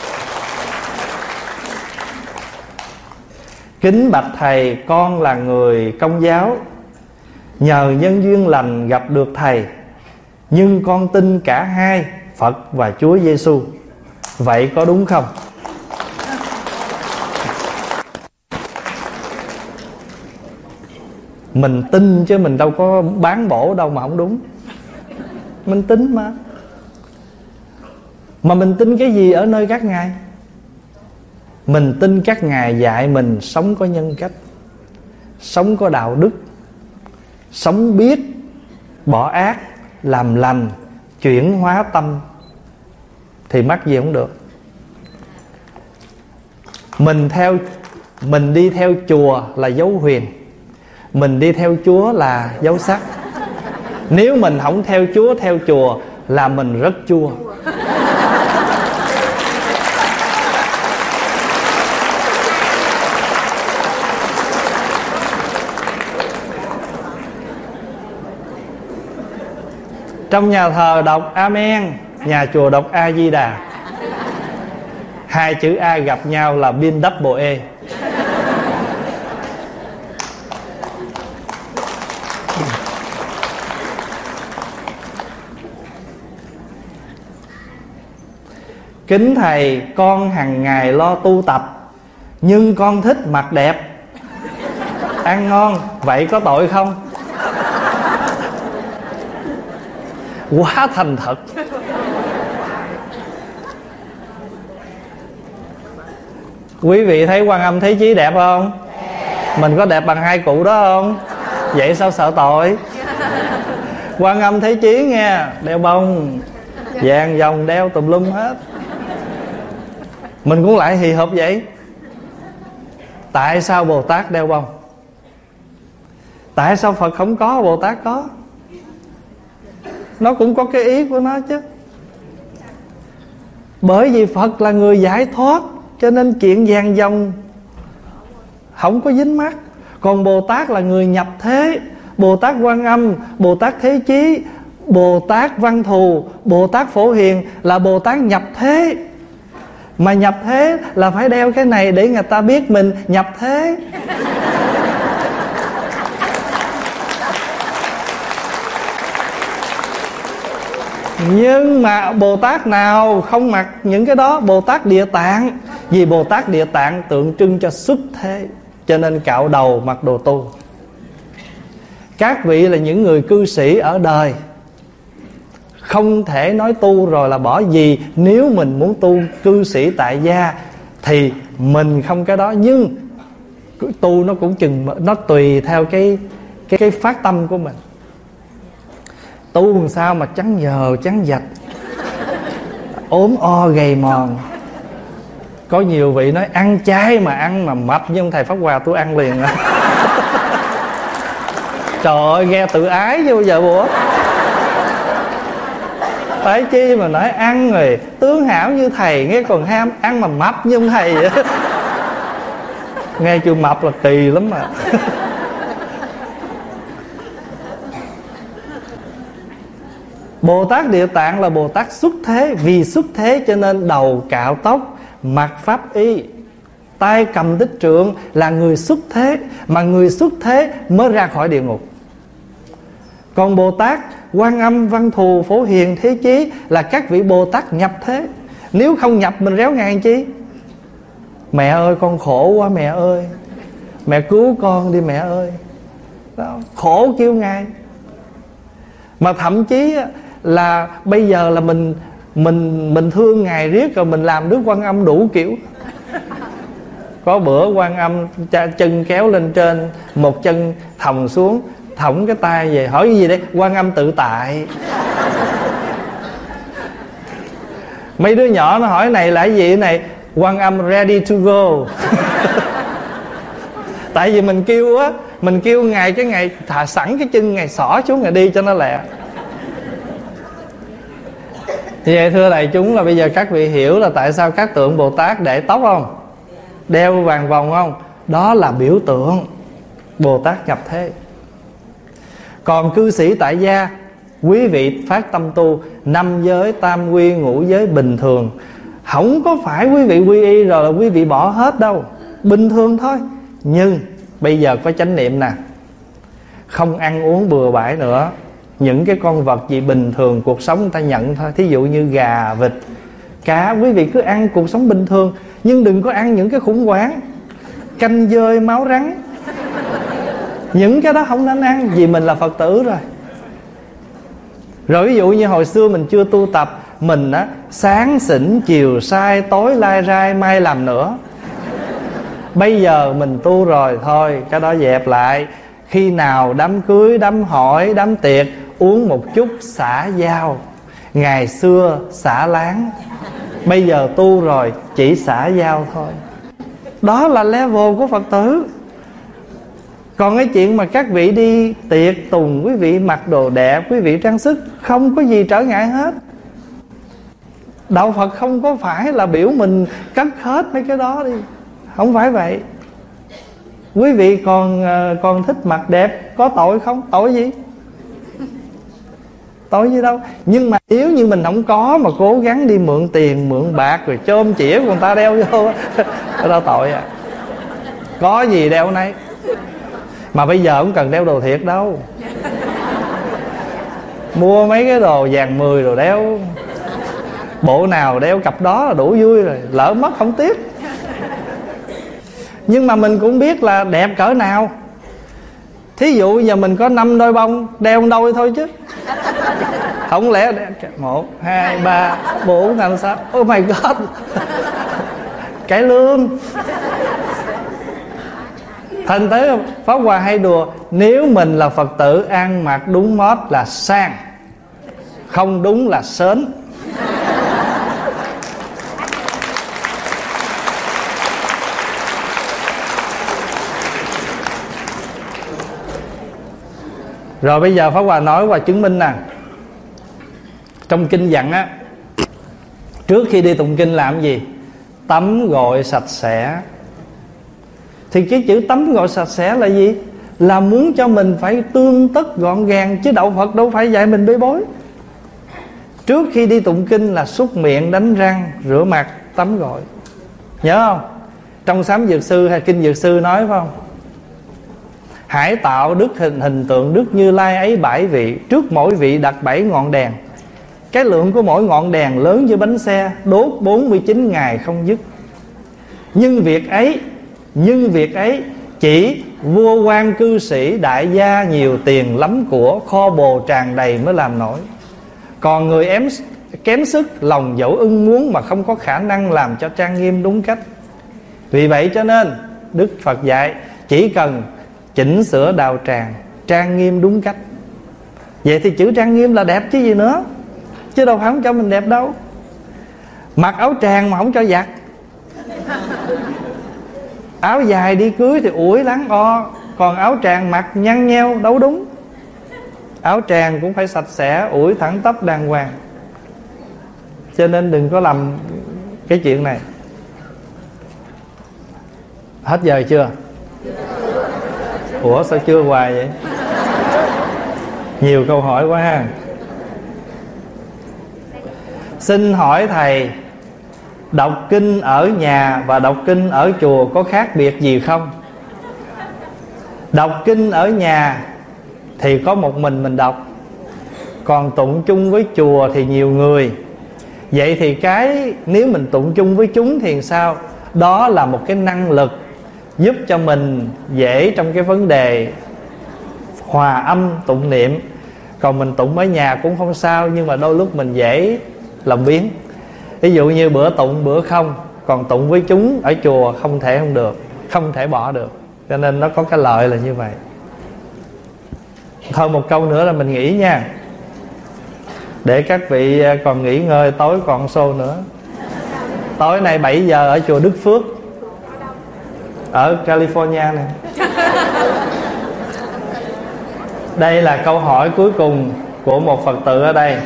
Kính bạch thầy, con là người Công giáo, nhờ nhân duyên lành gặp được thầy, nhưng con tin cả hai, Phật và Chúa Giêsu. Vậy có đúng không? Mình tin chứ mình đâu có bán bổ đâu mà không đúng. Mình tin mà. Mà mình tin cái gì ở nơi các ngài? Mình tin các ngài dạy mình sống có nhân cách, sống có đạo đức, sống biết bỏ ác, làm lành, chuyển hóa tâm, thì mắc gì không được. Mình đi theo chùa là dấu huyền, mình đi theo Chúa là dấu sắc. Nếu mình không theo Chúa, theo chùa là mình rất chua. Trong nhà thờ đọc Amen, nhà chùa đọc A Di Đà. 2 chữ A gặp nhau là pin double E. Kính thầy, con hàng ngày lo tu tập, nhưng con thích mặc đẹp, ăn ngon, vậy có tội không? Quá thành thật. Quý vị thấy Quan Âm Thế Chí đẹp không? Mình có đẹp bằng 2 cụ đó không? Vậy sao sợ tội? Quan Âm Thế Chí nghe, đeo bông vàng vòng, đeo tùm lum hết. Mình cũng lại hì hục vậy. Tại sao Bồ Tát đeo bông? Tại sao Phật không có, Bồ Tát có? Nó cũng có cái ý của nó chứ. Bởi vì Phật là người giải thoát, cho nên chuyện vàng dòng không có dính mắc. Còn Bồ Tát là người nhập thế. Bồ Tát Quan Âm, Bồ Tát Thế Chí, Bồ Tát Văn Thù, Bồ Tát Phổ Hiền là Bồ Tát nhập thế. Mà nhập thế là phải đeo cái này để người ta biết mình nhập thế. Nhưng mà Bồ Tát nào không mặc những cái đó? Bồ Tát Địa Tạng. Vì Bồ Tát Địa Tạng tượng trưng cho xuất thế, cho nên cạo đầu mặc đồ tu. Các vị là những người cư sĩ ở đời, không thể nói tu rồi là bỏ. Gì nếu mình muốn tu cư sĩ tại gia thì mình không cái đó. Nhưng tu nó cũng chừng, nó tùy theo cái phát tâm của mình. Tu làm sao mà trắng nhờ trắng dạch, ốm o gầy mòn. Có nhiều vị nói ăn chay mà ăn mà mập, nhưng thầy Pháp Hòa tôi ăn liền. Trời ơi, nghe tự ái chứ bao giờ bủa. Phải chi mà nói ăn rồi tướng hảo như thầy, nghe còn ham ăn mà mập như ông thầy vậy. Nghe chưa mập là kỳ lắm mà. Bồ Tát Địa Tạng là Bồ Tát xuất thế. Vì xuất thế cho nên đầu cạo tóc, mặc pháp y, tay cầm tích trượng, là người xuất thế. Mà người xuất thế mới ra khỏi địa ngục. Còn Bồ Tát Quan Âm, Văn Thù, Phổ Hiền, Thế Chí là các vị Bồ Tát nhập thế. Nếu không nhập mình réo ngang chi? Mẹ ơi con khổ quá mẹ ơi, mẹ cứu con đi mẹ ơi. Đó, khổ kêu Ngài. Mà thậm chí là bây giờ là mình Mình thương Ngài riết rồi mình làm Đức Quan Âm đủ kiểu. Có bữa Quan Âm chân kéo lên trên, một chân thòng xuống, thõng cái tay về, hỏi cái gì đấy? Quan Âm tự tại. Mấy đứa nhỏ nó hỏi này là cái gì này? Quan Âm ready to go. Tại vì mình kêu á, mình kêu Ngài, cái Ngài thả sẵn cái chân Ngài xỏ xuống Ngài đi cho nó lẹ. Vậy thưa đại chúng, là bây giờ các vị hiểu là tại sao các tượng Bồ Tát để tóc không? Đeo vàng vòng không? Đó là biểu tượng Bồ Tát nhập thế. Còn cư sĩ tại gia, quý vị phát tâm tu 5 giới tam quy ngũ giới bình thường. Không có phải quý vị quy y rồi là quý vị bỏ hết đâu, bình thường thôi. Nhưng bây giờ có chánh niệm nè, không ăn uống bừa bãi nữa. Những cái con vật gì bình thường cuộc sống người ta nhận thôi. Thí dụ như gà, vịt, cá, quý vị cứ ăn cuộc sống bình thường. Nhưng đừng có ăn những cái khủng hoảng, canh dơi, máu rắn. Những cái đó không nên ăn, vì mình là Phật tử rồi. Rồi ví dụ như hồi xưa mình chưa tu tập, mình á sáng xỉn, chiều sai, tối lai rai, mai làm nữa. Bây giờ mình tu rồi, thôi cái đó dẹp lại. Khi nào đám cưới, đám hỏi, đám tiệc, uống một chút xả giao. Ngày xưa xả láng, bây giờ tu rồi chỉ xả giao thôi. Đó là level của Phật tử. Còn cái chuyện mà các vị đi tiệc tùng, quý vị mặc đồ đẹp, quý vị trang sức, không có gì trở ngại hết. Đạo Phật không có phải là biểu mình cất hết mấy cái đó đi, không phải vậy. Quý vị còn thích mặc đẹp, có tội không? Tội gì? Tội gì đâu. Nhưng mà nếu như mình không có mà cố gắng đi mượn tiền, mượn bạc rồi chôm chĩa của người ta đeo vô, cái đó tội à. Có gì đeo nấy. Mà bây giờ không cần đeo đồ thiệt đâu, mua mấy cái đồ vàng 10 rồi đeo. Bộ nào đeo cặp đó là đủ vui rồi, lỡ mất không tiếc. Nhưng mà mình cũng biết là đẹp cỡ nào. Thí dụ giờ mình có 5 đôi bông, đeo 1 đôi thôi chứ. Không lẽ 1, 2, 3, 4, 5, 6. Oh my God. Cải lương. Thành tế Pháp Hòa hay đùa, nếu mình là Phật tử ăn mặc đúng mót là sang, không đúng là sến. Rồi bây giờ Pháp Hòa nói qua chứng minh nè. Trong kinh dặn á, trước khi đi tụng kinh làm gì? Tắm gội sạch sẽ. Thì cái chữ tắm gội sạch sẽ là gì? Là muốn cho mình phải tươm tất gọn gàng. Chứ đạo Phật đâu phải dạy mình bê bối. Trước khi đi tụng kinh là súc miệng, đánh răng, rửa mặt, tắm gội. Nhớ không? Trong Sám Dược Sư hay Kinh Dược Sư nói phải không? Hãy tạo đức hình tượng Đức Như Lai ấy 7 vị. Trước mỗi vị đặt 7 ngọn đèn. Cái lượng của mỗi ngọn đèn lớn như bánh xe, đốt 49 ngày không dứt. Nhưng việc ấy chỉ vua quan cư sĩ đại gia nhiều tiền lắm của, kho bồ tràn đầy mới làm nổi. Còn người kém sức, lòng dẫu ưng muốn mà không có khả năng làm cho trang nghiêm đúng cách. Vì vậy cho nên Đức Phật dạy chỉ cần chỉnh sửa đạo tràng, trang nghiêm đúng cách. Vậy thì chữ trang nghiêm là đẹp chứ gì nữa. Chứ đâu phải không cho mình đẹp đâu. Mặc áo tràng mà không cho giặt. Áo dài đi cưới thì ủi lắng o, còn áo tràng mặc nhăn nheo đâu đúng. Áo tràng cũng phải sạch sẽ, ủi thẳng tắp đàng hoàng. Cho nên đừng có làm cái chuyện này. Hết giờ chưa? Ủa sao chưa hoài vậy? Nhiều câu hỏi quá ha. Xin hỏi thầy, đọc kinh ở nhà và đọc kinh ở chùa có khác biệt gì không? Đọc kinh ở nhà thì có một mình đọc. Còn tụng chung với chùa thì nhiều người. Vậy thì nếu mình tụng chung với chúng thì sao? Đó là một cái năng lực giúp cho mình dễ trong cái vấn đề hòa âm tụng niệm. Còn mình tụng ở nhà cũng không sao, nhưng mà đôi lúc mình dễ làm biếng. Ví dụ như bữa tụng bữa không, còn tụng với chúng ở chùa không thể không được, không thể bỏ được. Cho nên nó có cái lợi là như vậy. Thôi một câu nữa là mình nghỉ nha, để các vị còn nghỉ ngơi, tối còn show nữa. Tối nay 7 giờ ở chùa Đức Phước ở California này. Đây là câu hỏi cuối cùng của một Phật tử ở đây.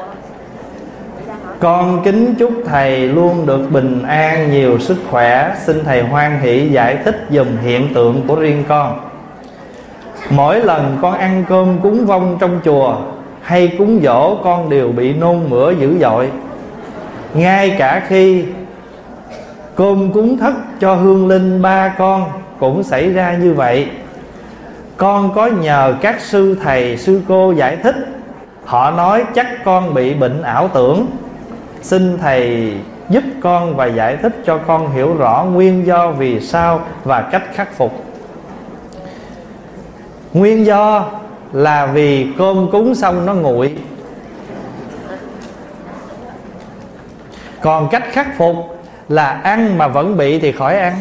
Con kính chúc thầy luôn được bình an, nhiều sức khỏe. Xin thầy hoan hỷ giải thích dùm hiện tượng của riêng con. Mỗi lần con ăn cơm cúng vong trong chùa hay cúng giỗ, con đều bị nôn mửa dữ dội. Ngay cả khi cơm cúng thất cho hương linh ba con cũng xảy ra như vậy. Con có nhờ các sư thầy sư cô giải thích, họ nói chắc con bị bệnh ảo tưởng. Xin thầy giúp con và giải thích cho con hiểu rõ nguyên do vì sao và cách khắc phục. Nguyên do là vì cơm cúng xong nó nguội. Còn cách khắc phục là ăn mà vẫn bị thì khỏi ăn.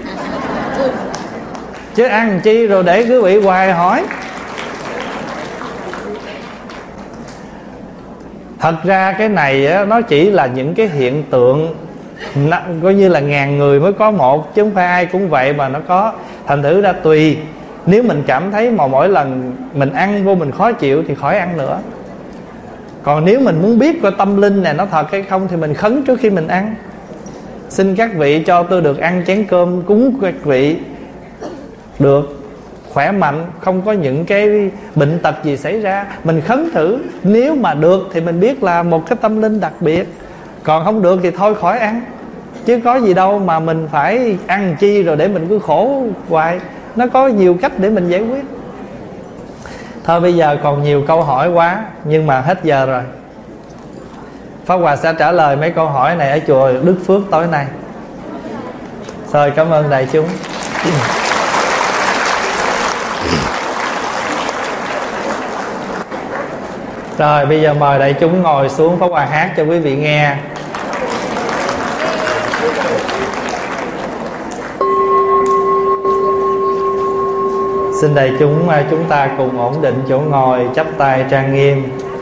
Chứ ăn chi rồi để cứ bị hoài hỏi. Thật ra cái này á, nó chỉ là những cái hiện tượng coi như là ngàn người mới có một, chứ không phải ai cũng vậy mà nó có. Thành thử ra tùy. Nếu mình cảm thấy mà mỗi lần mình ăn vô mình khó chịu thì khỏi ăn nữa. Còn nếu mình muốn biết coi tâm linh này nó thật hay không thì mình khấn trước khi mình ăn. Xin các vị cho tôi được ăn chén cơm cúng các vị được khỏe mạnh, không có những cái bệnh tật gì xảy ra. Mình khấn thử, nếu mà được thì mình biết là một cái tâm linh đặc biệt. Còn không được thì thôi khỏi ăn. Chứ có gì đâu mà mình phải ăn chi rồi để mình cứ khổ hoài. Nó có nhiều cách để mình giải quyết. Thôi bây giờ còn nhiều câu hỏi quá, nhưng mà hết giờ rồi. Pháp Hòa sẽ trả lời mấy câu hỏi này ở chùa Đức Phước tối nay. Rồi, cảm ơn đại chúng. Rồi bây giờ mời đại chúng ngồi xuống, Pháp Hòa hát cho quý vị nghe. Xin đại chúng ta cùng ổn định chỗ ngồi, chắp tay trang nghiêm.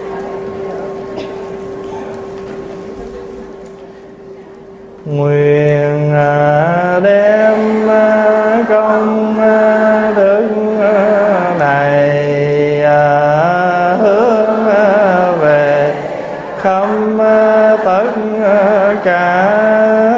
Nguyện đem công đức này hướng về khắp tất cả